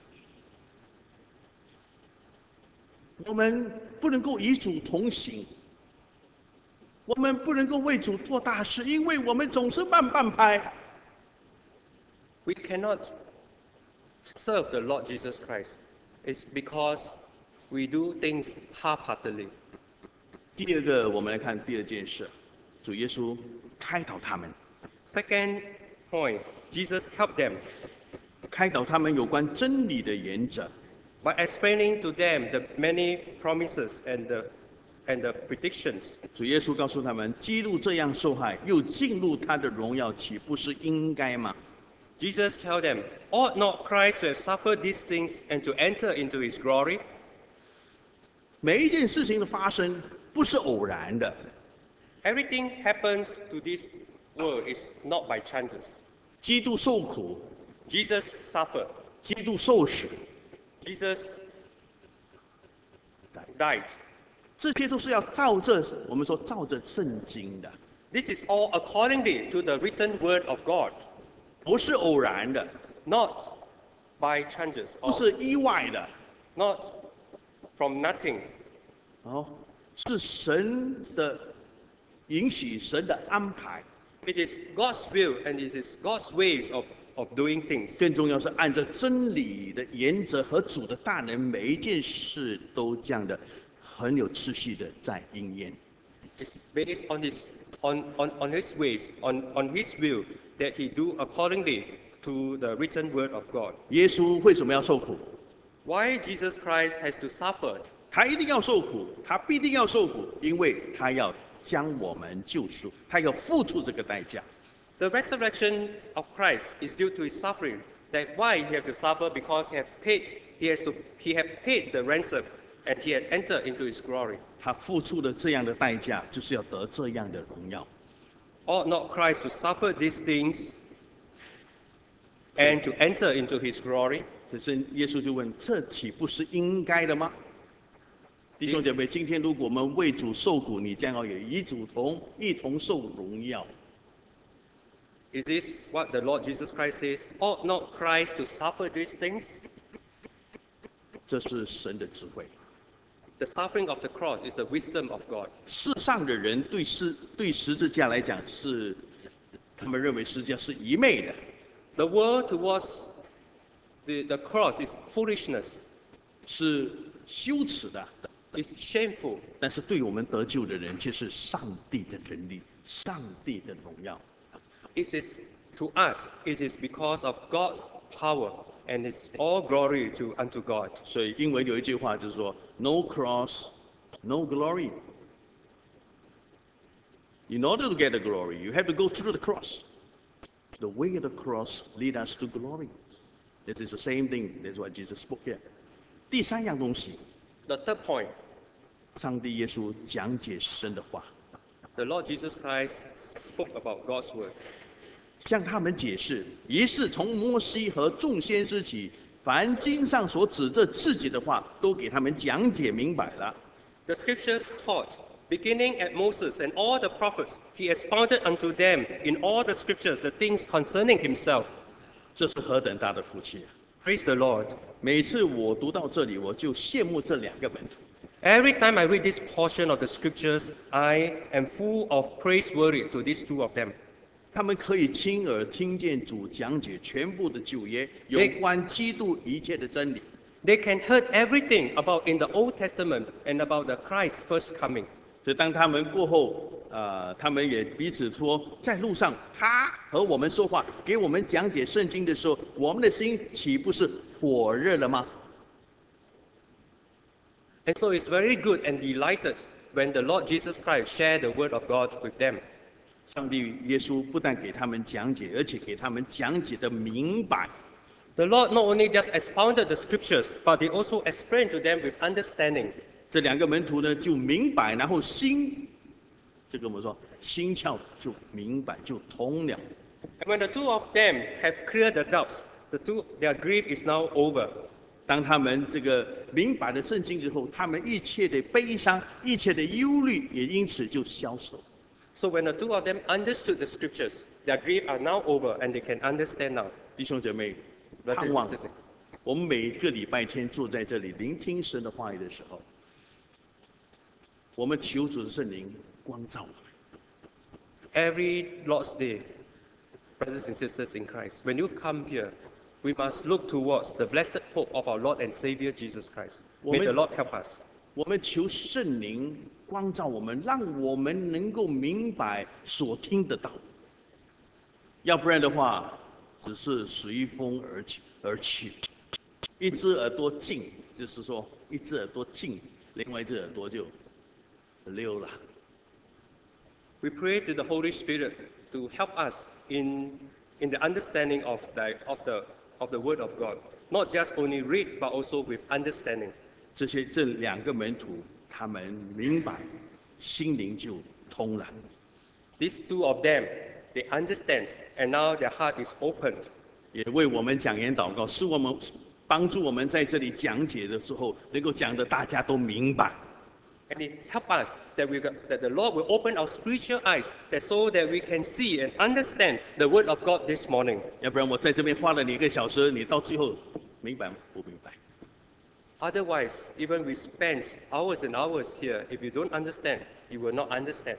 我们不能够与主同行，我们不能够为主做大事，因为我们总是慢半拍。 We cannot serve the Lord Jesus Christ. It's because we do things half-heartedly. 第二个，我们来看第2件事，主耶稣开导他们。 Second point, Jesus helped them 开导他们有关真理的原则。 by explaining to them the many promises and the predictions. 主耶稣告诉他们，基督这样受害，又进入他的荣耀，岂不是应该吗？ Jesus told them, ought not Christ to have suffered these things and to enter into his glory? 每一件事情的发生不是偶然的， Everything happens to this world is not by chances. 基督受苦， Jesus suffered. 基督受死， Jesus died. 这些都是要照着我们说照着圣经的， This is all accordingly to the written word of God, 不是偶然的， not by chances 不 or 是意外的， not from nothing. 哦，是神的允许，神的安排。 It is God's will and it is God's ways of doing things. 更重要是按照真理的原则和主的大能，每一件事都这样的很有次序的在应验。 It's based on his ways, on his will that he do accordingly to the written word of God. 耶稣为什么要受苦？ Why Jesus Christ has to suffer? 他一定要受苦，他必定要受苦，因为他要将我们救赎，他要付出这个代价。 The resurrection of Christ is due to his suffering. That why he had to suffer because he had paid the ransom and he had entered into his glory. 他付出的这样的代价，就是要得这样的荣耀。 Ought not Christ to suffer these things and to enter into his glory? 可是耶稣就问：这岂不是应该的吗？弟兄姐妹，今天如果我们为主受苦，你将要也与主一同受荣耀。 Is this what the Lord Jesus Christ says? Ought not Christ to suffer these things? 这是神的智慧。 The suffering of the cross is the wisdom of God. 世上的人对十字架来讲是，他们认为十字架是愚昧的， The world towards the cross is foolishness. 是羞耻的。 It's shameful. 但是对我们得救的人，却是上帝的能力，上帝的荣耀。 It is to us, it is because of God's power, and it's all glory unto God. 所以英文有一句话就是说 "No cross, no glory." In order to get the glory, you have to go through the cross. The way of the cross lead us to glory. This is the same thing. That's what Jesus spoke here. 第三样东西， The third point, 上帝耶稣讲解神的话， the Lord Jesus Christ spoke about God's word. 向他们解释，于是从摩西和众先知起，凡经上所指着自己的话，都给他们讲解明白了。 The scriptures taught, beginning at Moses and all the prophets, he expounded unto them in all the scriptures the things concerning himself. 这是何等大的福气啊！ Praise the Lord. 每次我读到这里，我就羡慕这两个门徒。 Every time I read this portion of the scriptures, I am full of praiseworthy to these two of them. 他们可以亲耳听见主讲解全部的旧约，有关基督一切的真理。 They can hear everything about in the Old Testament and about the Christ's first coming. 所以当他们过后，他们也彼此说，在路上他和我们说话，给我们讲解圣经的时候，我们的心岂不是火热了吗？ And so it's very good and delighted when the Lord Jesus Christ shared the word of God with them. 上帝耶稣不但给他们讲解，而且给他们讲解的明白。 The Lord not only just expounded the scriptures, but he also explained to them with understanding. 这两个门徒呢，就明白，然后心，这个我们说心窍就明白，就通了。 And when the two of them have cleared the doubts, their grief is now over. 当他们这个明白了圣经之后，他们一切的悲伤、一切的忧虑，也因此就消失。 So when the two of them understood the scriptures, their grief are now over and they can understand now. 弟兄姐妹， Brothers 盼 and 望 sisters, 我们每个礼拜天坐在这里聆听神的话语的时候，我们求主的圣灵光照我们。 every Lord's Day, brothers and sisters in Christ, when you come here, we must look towards the blessed hope of our Lord and Savior Jesus Christ. May the Lord help us. 我们求圣灵光照我们，让我们能够明白所听得到。要不然的话，只是随风而去，一只耳朵进，就是说一只耳朵进，另外一只耳朵就溜了。 We pray to the Holy Spirit to help us in the understanding of the Word of God. Not just only read, but also with understanding. 这两个门徒，他们明白，心灵就通了。 These two of them, they understand, and now their heart is opened. 也为我们讲言祷告，是我们帮助我们在这里讲解的时候，能够讲的大家都明白。 And it help us that the Lord will open our spiritual eyes, so that we can see and understand the Word of God this morning. 要不然我在这边花了你1个小时，你到最后明白吗？不明白。 Otherwise, even we spend hours and hours here, if you don't understand, you will not understand.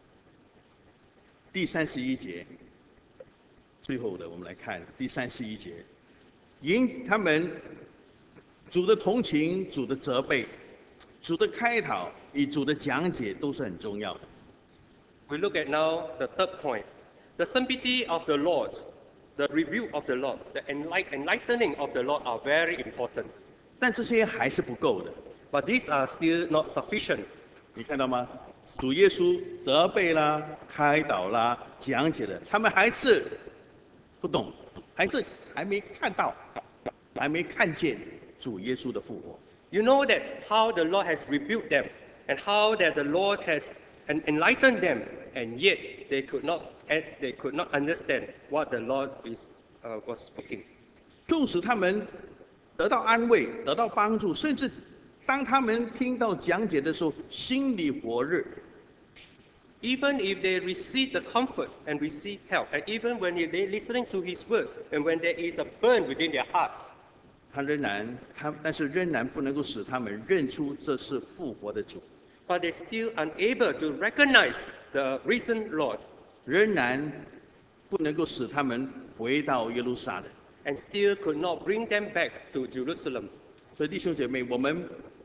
第31节，最后的我们来看第31节，因他们主的同情、主的责备、主的开导与主的讲解都是很重要的。 We look at now the third point. The sympathy of the Lord, the rebuke of the Lord, the enlightening of the Lord are very important. 但这些还是不够的， But these are still not sufficient. 你看到吗？主耶稣责备啦、开导啦、讲解的，他们还是不懂，还没看到，还没看见主耶稣的复活。 You know that how the Lord has rebuked them and how that the Lord has enlightened them, and yet they could not understand what the Lord was speaking. 纵使他们得到安慰、得到帮助，甚至当他们听到讲解的时候，心里火热， Even if they receive the comfort and receive help, and even when they're listening to His words, and when there is a burn within their hearts, 但是仍然不能够使他们认出这是复活的主， but they're still unable to recognize the risen Lord, 仍然不能够使他们回到耶路撒冷。 and still could not bring them back to Jerusalem. 所以弟兄姐妹，我们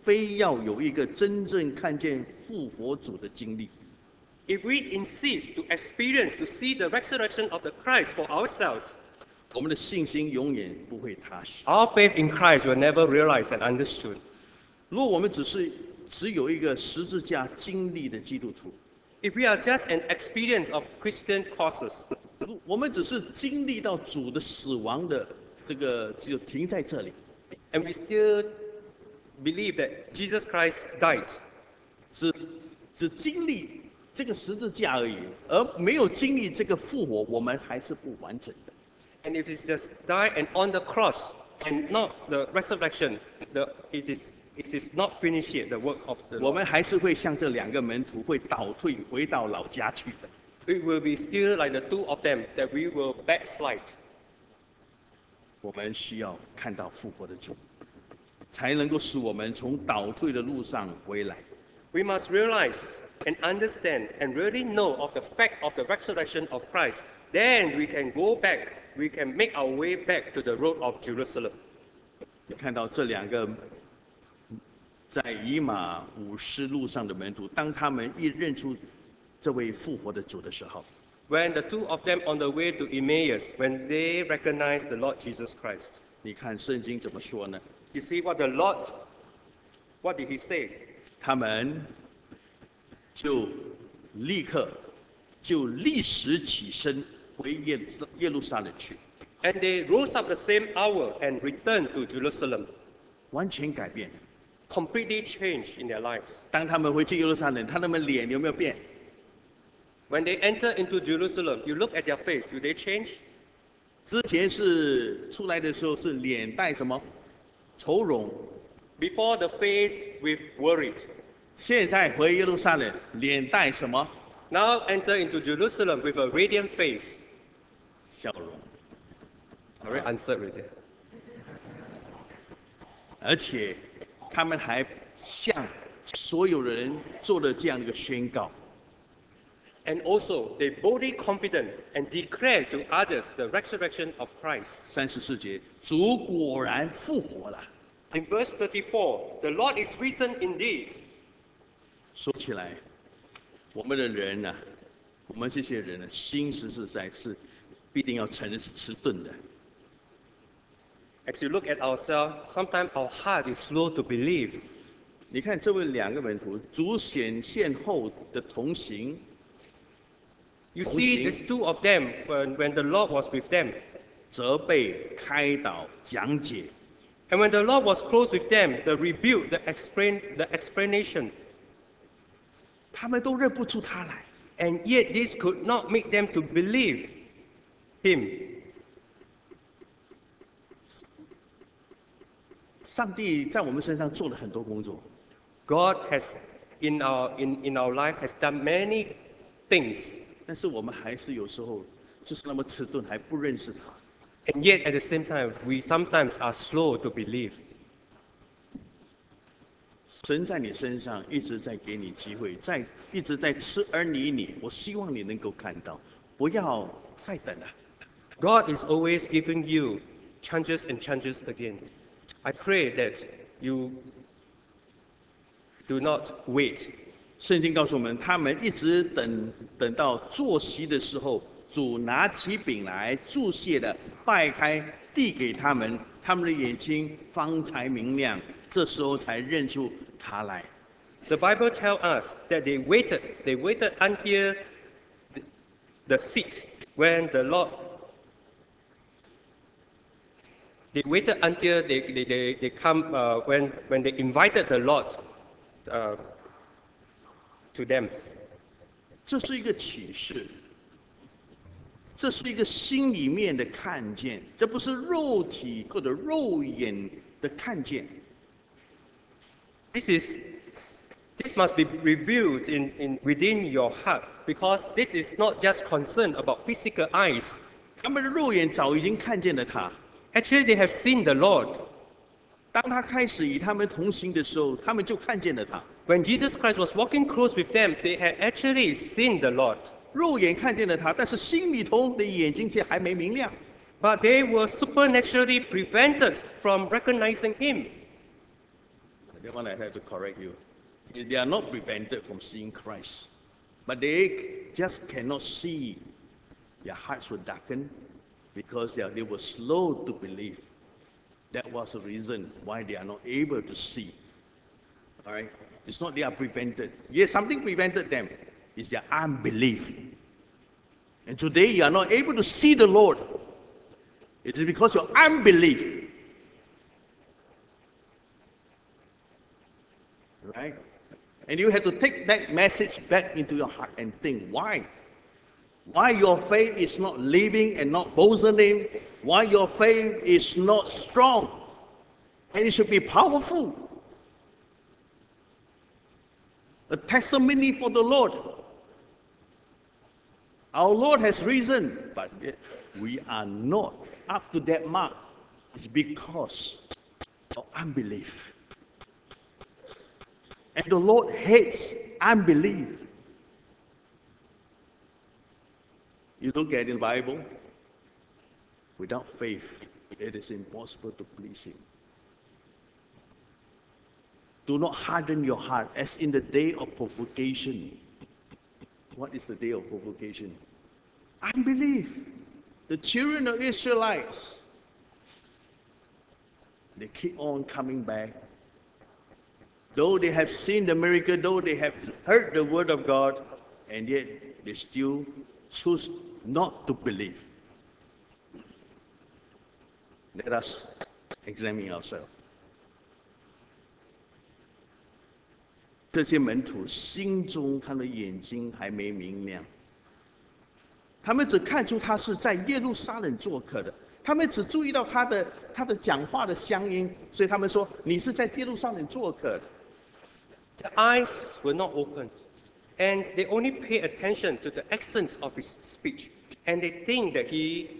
非要有一个真正看见复活主的经历。 If we insist to experience, to see the resurrection of the Christ for ourselves, 我们的信心永远不会踏实。 our faith in Christ will never realize and understood. 如果我们只有一个十字架经历的基督徒， If we are just an experience of Christian crosses, 我们只是经历到主的死亡的这个，就停在这里， and we still believe that Jesus Christ died, 只经历这个十字架而已，而没有经历这个复活，我们还是不完整的。 and if it's just die and on the cross and not the resurrection, it is not finished yet, the work of the 我 Lord. 们还是会像这两个门徒会倒退回到老家去的。 It will be still like the two of them, that we will backslide. 我们需要看到复活的主，才能够使我们从倒退的路上回来。 We must realize and understand and really know of the fact of the resurrection of Christ. Then we can go back, we can make our way back to the road of Jerusalem. 你看到这两个在以马五斯路上的门徒，当他们一认出这位复活的主的时候， When the two of them on the way to Emmaus, when they recognized the Lord Jesus Christ. 你看圣经怎么说呢？ You see what the Lord, what did he say? 他们就立时起身回耶路撒冷去， And they rose up the same hour and returned to Jerusalem, 完全改变。 completely changed in their lives. 当他们回去耶路撒冷，他们脸有没有变？ When they enter into Jerusalem, you look at their face, do they change? 之前是出来的时候是脸带什么愁容， Before the face with worried. 现在回耶路撒冷脸带什么 Now enter into Jerusalem with a radiant face. 笑容？ I already answered already. 而且他们还向所有人做了这样的一个宣告。 And also, they boldly confident and declare to others the resurrection of Christ. 34节，主果然复活了。 In verse 34, the Lord is risen indeed. 说起来，我们的人呢、我们这些人呢，心实在是必定要承认是迟钝的。 As you look at ourselves, sometimes our heart is slow to believe. 你看这位两个门徒，主显现后的同行， You see, these two of them, when the Lord was with them, 责备、开导、讲解， and when the Lord was close with them, the rebuke, the explanation, 他们都认不出他来。 and yet this could not make them to believe Him. 上帝在我们身上做了很多工作， God has, in our life, has done many things, 但是我们还是有时候就是那么迟钝，还不认识他。 and yet at the same time, we sometimes are slow to believe. 神在你身上一直在给你机会，一直在吃儿你。我希望你能够看到，不要再等了。 God is always giving you chances and chances again. I pray that you do not wait. 圣经告诉我们，他们一直等到坐席的时候，主拿起饼来，注谢的掰开，递给他们，他们的眼睛方才明亮，这时候才认出他来。 The Bible tells us that they waited until the seat when the Lord. They waited until they come when they invited the Lord to them. 这是一个启示，这是一个心里面的看见，这不是肉体或者肉眼的看见。 This must be revealed within your heart, because this is not just concerned about physical eyes. 他们的肉眼早已经看见了他。 Actually, they have seen the Lord. 当他开始与他们同行的时候，他们就看见了他。 When Jesus Christ was walking close with them, they had actually seen the Lord. 肉眼看见了他，但是心里头的眼睛却还没明亮。 But they were supernaturally prevented from recognizing him. That one I have to correct you. They are not prevented from seeing Christ, but they just cannot see. Their hearts were darkened because they were slow to believe. That was the reason why they are not able to see. All right? It's not they are prevented. Yes, something prevented them. It's their unbelief. And today you are not able to see the Lord. It is because of your unbelief. Right? And you have to take that message back into your heart and think, why? Why your faith is not living and not bosoning? Why your faith is not strong? And it should be powerful. A testimony for the Lord. Our Lord has risen, but yet we are not up to that mark. It's because of unbelief. And the Lord hates unbelief. You look at the Bible, without faith, it is impossible to please Him. Do not harden your heart as in the day of provocation. What is the day of provocation? Unbelief. The children of Israelites, they keep on coming back. Though they have seen the miracle, though they have heard the word of God, and yet they still choose not to believe. Let us examine ourselves. 这些门徒心中他的眼睛还没明亮，他们只看出他是在耶路撒冷做客的，他们只注意到他的讲话的乡音，所以他们说你是在耶路撒冷做客的。 The eyes were not opened, and they only pay attention to the accent of his speech, and they think that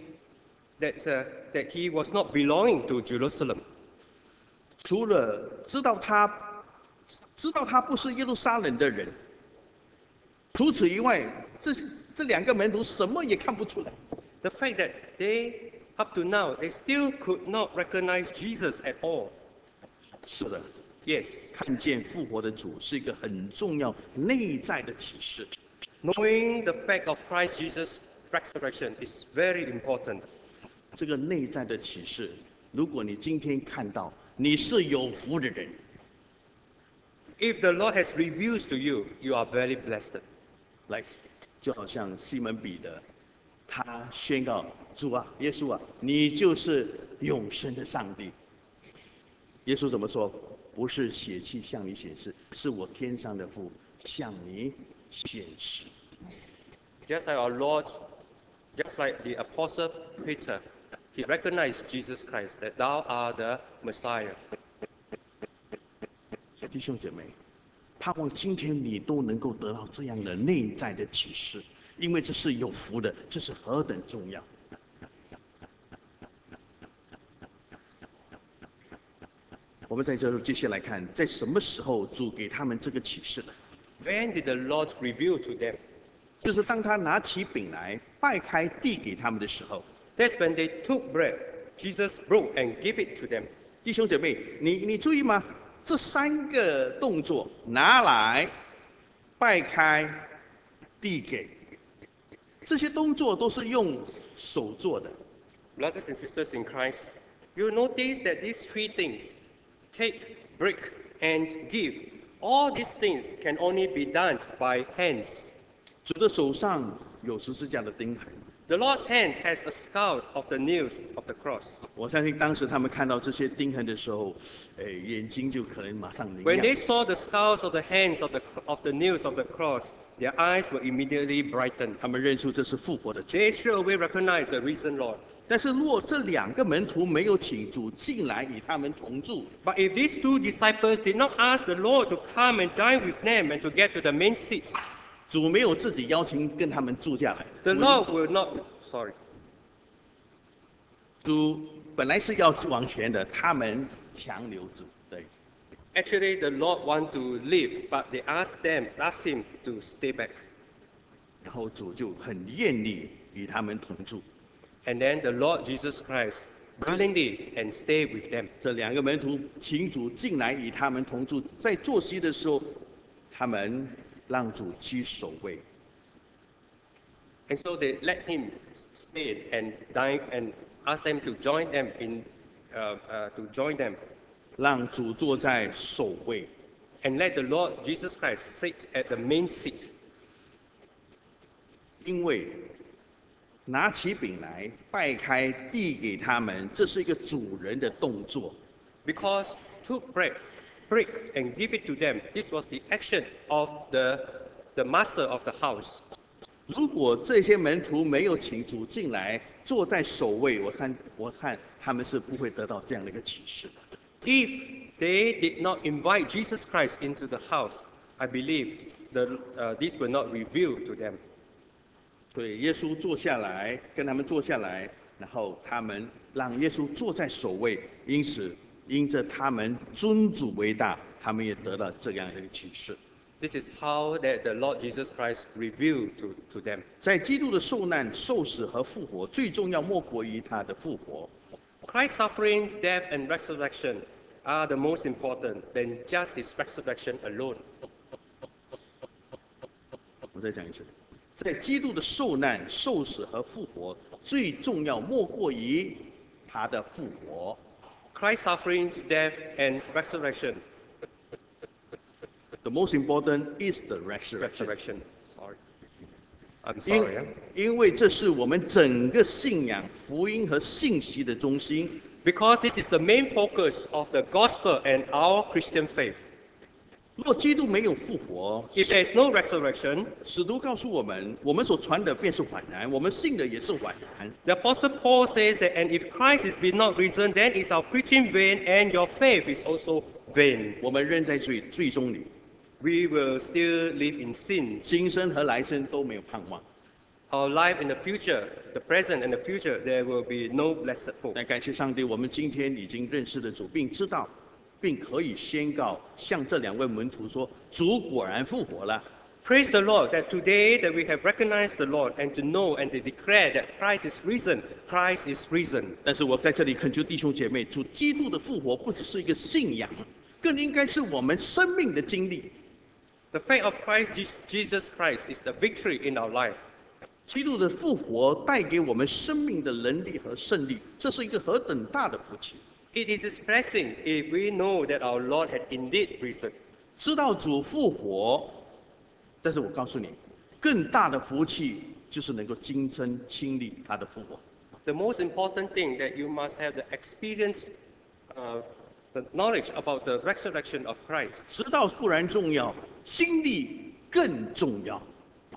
he was not belonging to Jerusalem. 除了知道他不是耶路撒冷的人，除此以外，这两个门徒什么也看不出来。 The fact that they, up to now, they still could not recognize Jesus at all. 是的。 Yes. 看见复活的主是一个很重要内在的启示。 Knowing the fact of Christ Jesus' resurrection is very important. 这个内在的启示，如果你今天看到，你是有福的人。 If the Lord has revealed to you, you are very blessed. Like 就好像西门彼得，他宣告主啊，耶稣啊，你就是永生的上帝。耶稣怎么说？不是血气向你显示，是我天上的父向你显示。 Just like our Lord, just like the Apostle Peter, he recognized Jesus Christ, that thou art the Messiah. 弟兄姐妹，盼望今天你都能够得到这样的内在的启示，因为这是有福的，这是何等重要。我们在这接下来看，在什么时候主给他们这个启示的？ When did the Lord reveal to them? 就是当他拿起饼来掰开递给他们的时候。 That's when they took bread. Jesus broke and gave it to them. 弟兄姐妹，你注意吗？这三个动作，拿来、掰开、递给，这些动作都是用手做的。 Brothers and sisters in Christ, you notice that these three things, take, break, and give, all these things can only be done by hands. 主的手上有十字架的钉痕。 The Lord's hand has a scar of the nails of the cross. 我相信当时他们看到这些钉痕的时候，眼睛就可能马上明 When 亮。 they saw the scars of the hands of the nails of the cross, their eyes were immediately brightened. 他们认出这是复活的主。 They straight away recognized the risen Lord. 但是若这两个门徒没有请主进来与他们同住， But if these two disciples did not ask the Lord to come and dine with them and to get to the main seat, 主没有自己邀请跟他们住下来。 the Lord will not. Sorry. 主本来是要往前的，他们强留主。对， Actually, the Lord want to leave, but they asked him to stay back. 然后主就很愿意与他们同住。 And then the Lord Jesus Christ willingly and stay with them. 这两个门徒请主进来与他们同住，在坐席的时候，他们让主居首位。 And so they let him stay and dine and ask them to join them to join them. 让主坐在首位， And let the Lord Jesus Christ sit at the main seat. 因为拿起饼来掰开递给他们，这是一个主人的动作。 Because to break and give it to them, this was the action of the master of the house. 如果这些门徒没有请主进来坐在首位，我看他们是不会得到这样的一个启示的。 If they did not invite Jesus Christ into the house, I believe this will not reveal to them. 所以耶稣坐下来，跟他们坐下来，然后他们让耶稣坐在首位，因此因着他们尊主为大，他们也得到这样的一个启示。 This is how that the Lord Jesus Christ revealed to them. 在基督的受难、受死和复活，最重要莫过于他的复活。 Christ's sufferings, death, and resurrection are the most important than just his resurrection alone. 我再讲一次，在基督的受难、受死和复活，最重要莫过于他的复活。 Christ's sufferings, death, and resurrection. The most important is the resurrection. Resurrection. Sorry. I'm 因 sorry. 因为这是我们整个信仰、福音和信息的中心。 Because this is the main focus of the gospel and our Christian faith. 若基督没有复活， If there is no resurrection, 使徒告诉我们，我们所传的便是枉然，我们信的也是枉然。 the Apostle Paul says that, and if Christ is be not risen, then is our preaching vain, and your faith is also vain. 我们仍在罪中里， We will still live in sins. 今生和来生都没有盼望。 Our life in the future, the present and the future, there will be no blessed hope. 但感谢上帝，我们今天已经认识了主，并知道，并可以宣告，向这两位门徒说：主果然复活了。 Praise the Lord that today that we have recognized the Lord and to know and to declare that Christ is risen. Christ is risen. 但是我在这里恳求弟兄姐妹，主基督的复活不只是一个信仰，更应该是我们生命的经历。 The fact of Jesus Christ is the victory in our life. 基督的复活带给我们生命的能力和胜利，这是一个何等大的福气！ It is His blessing if we know that our Lord had indeed risen. 知道主复活，但是我告诉你，更大的福气就是能够亲身经历他的复活。 The most important thing that you must have the experience, the knowledge about the resurrection of Christ. 知道固然重要，经历更重要。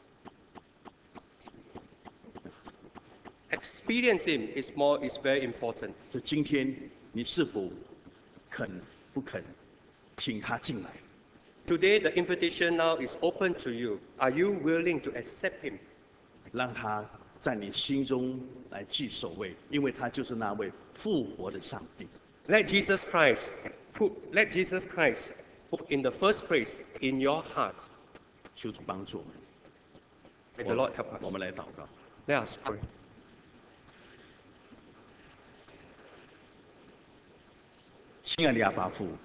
Experience Him is very important. 所以今天你是否不肯请他进来？ Today, the invitation now is open to you. Are you willing to accept Him? 让他在你心中来居首位，因为他就是那位复活的上帝。 Let Jesus Christ put in the first place in your heart. 求主帮助我们。 May the Lord help 我 us. 们来祷告。 Let us pray. 亲爱的亚爸父，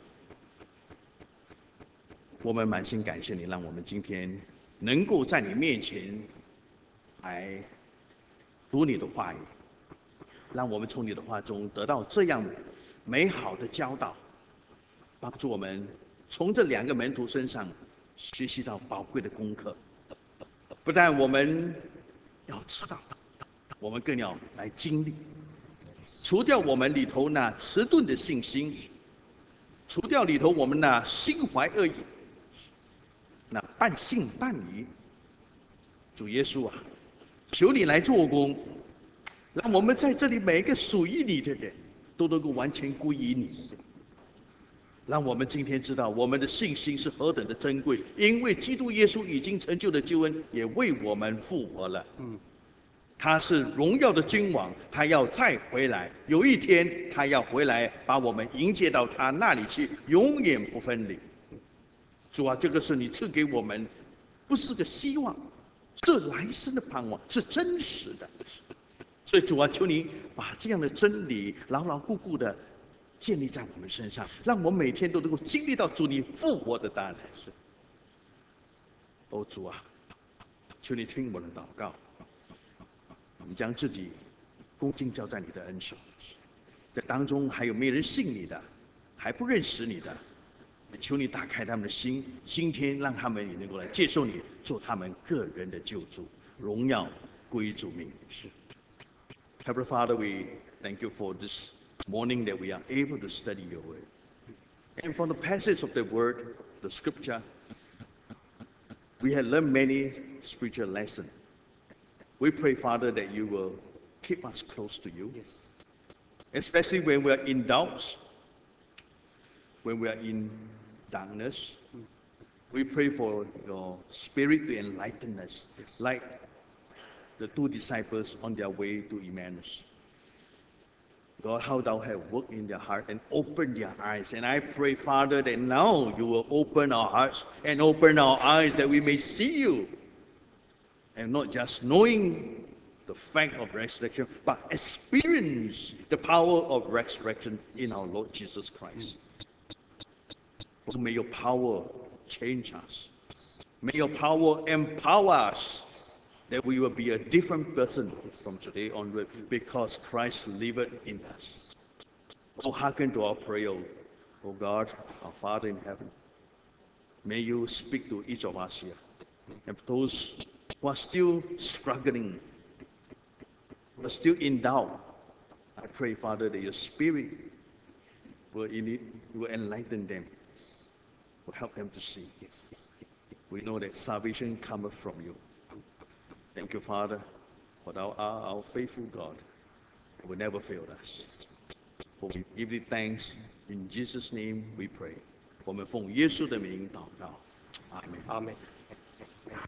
我们满心感谢你，让我们今天能够在你面前来读你的话语，让我们从你的话中得到这样美好的教导，帮助我们从这两个门徒身上学习到宝贵的功课。不但我们要知道，我们更要来经历，除掉我们里头那迟钝的信心，除掉里头我们那心怀恶意，那半信半疑。主耶稣啊，求你来做工，让我们在这里每一个属于你的人都能够完全归于你。让我们今天知道我们的信心是何等的珍贵，因为基督耶稣已经成就的救恩，也为我们复活了。他是荣耀的君王，他要再回来，有一天他要回来，把我们迎接到他那里去，永远不分离。主啊，这个是你赐给我们，不是个希望，是来生的盼望，是真实的。 所以主啊，求你把这样的真理牢牢固固的建立在我们身上，让我们每天都能够经历到主你复活的大能。哦，主啊，求你听我的祷告，我们将自己恭敬交在你的恩手。在当中还有没人信你的，还不认识你的，求你打开他们的心，今天让他们也能够来接受你，做他们个人的救主，荣耀归主名。是。Heavenly Father, we thank you for this morning that we are able to study your word. And from the passage of the word, the scripture, we have learned many spiritual lessons. We pray, Father, that you will keep us close to you. Yes. Especially when we are in doubts, when we are in darkness. We pray for your spirit to enlighten us, yes, like the two disciples on their way to Emmaus. God, how thou have worked in their heart and opened their eyes. And I pray, Father, that now you will open our hearts and open our eyes that we may see you. And not just knowing the fact of resurrection, but experience the power of resurrection in our Lord Jesus Christ. So may your power change us. May your power empower us, that we will be a different person from today onward because Christ liveth in us. So hearken to our prayer, O God, our Father in heaven. May you speak to each of us here. And those who are still struggling, who are still in doubt, I pray, Father, that your Spirit will enlighten them, will help them to see. We know that salvation cometh from you. Thank you, Father, for thou art our faithful God. You will never fail us. For we give thee thanks. In Jesus' name we pray. 我们奉耶稣的名祷告。阿门。 Amen.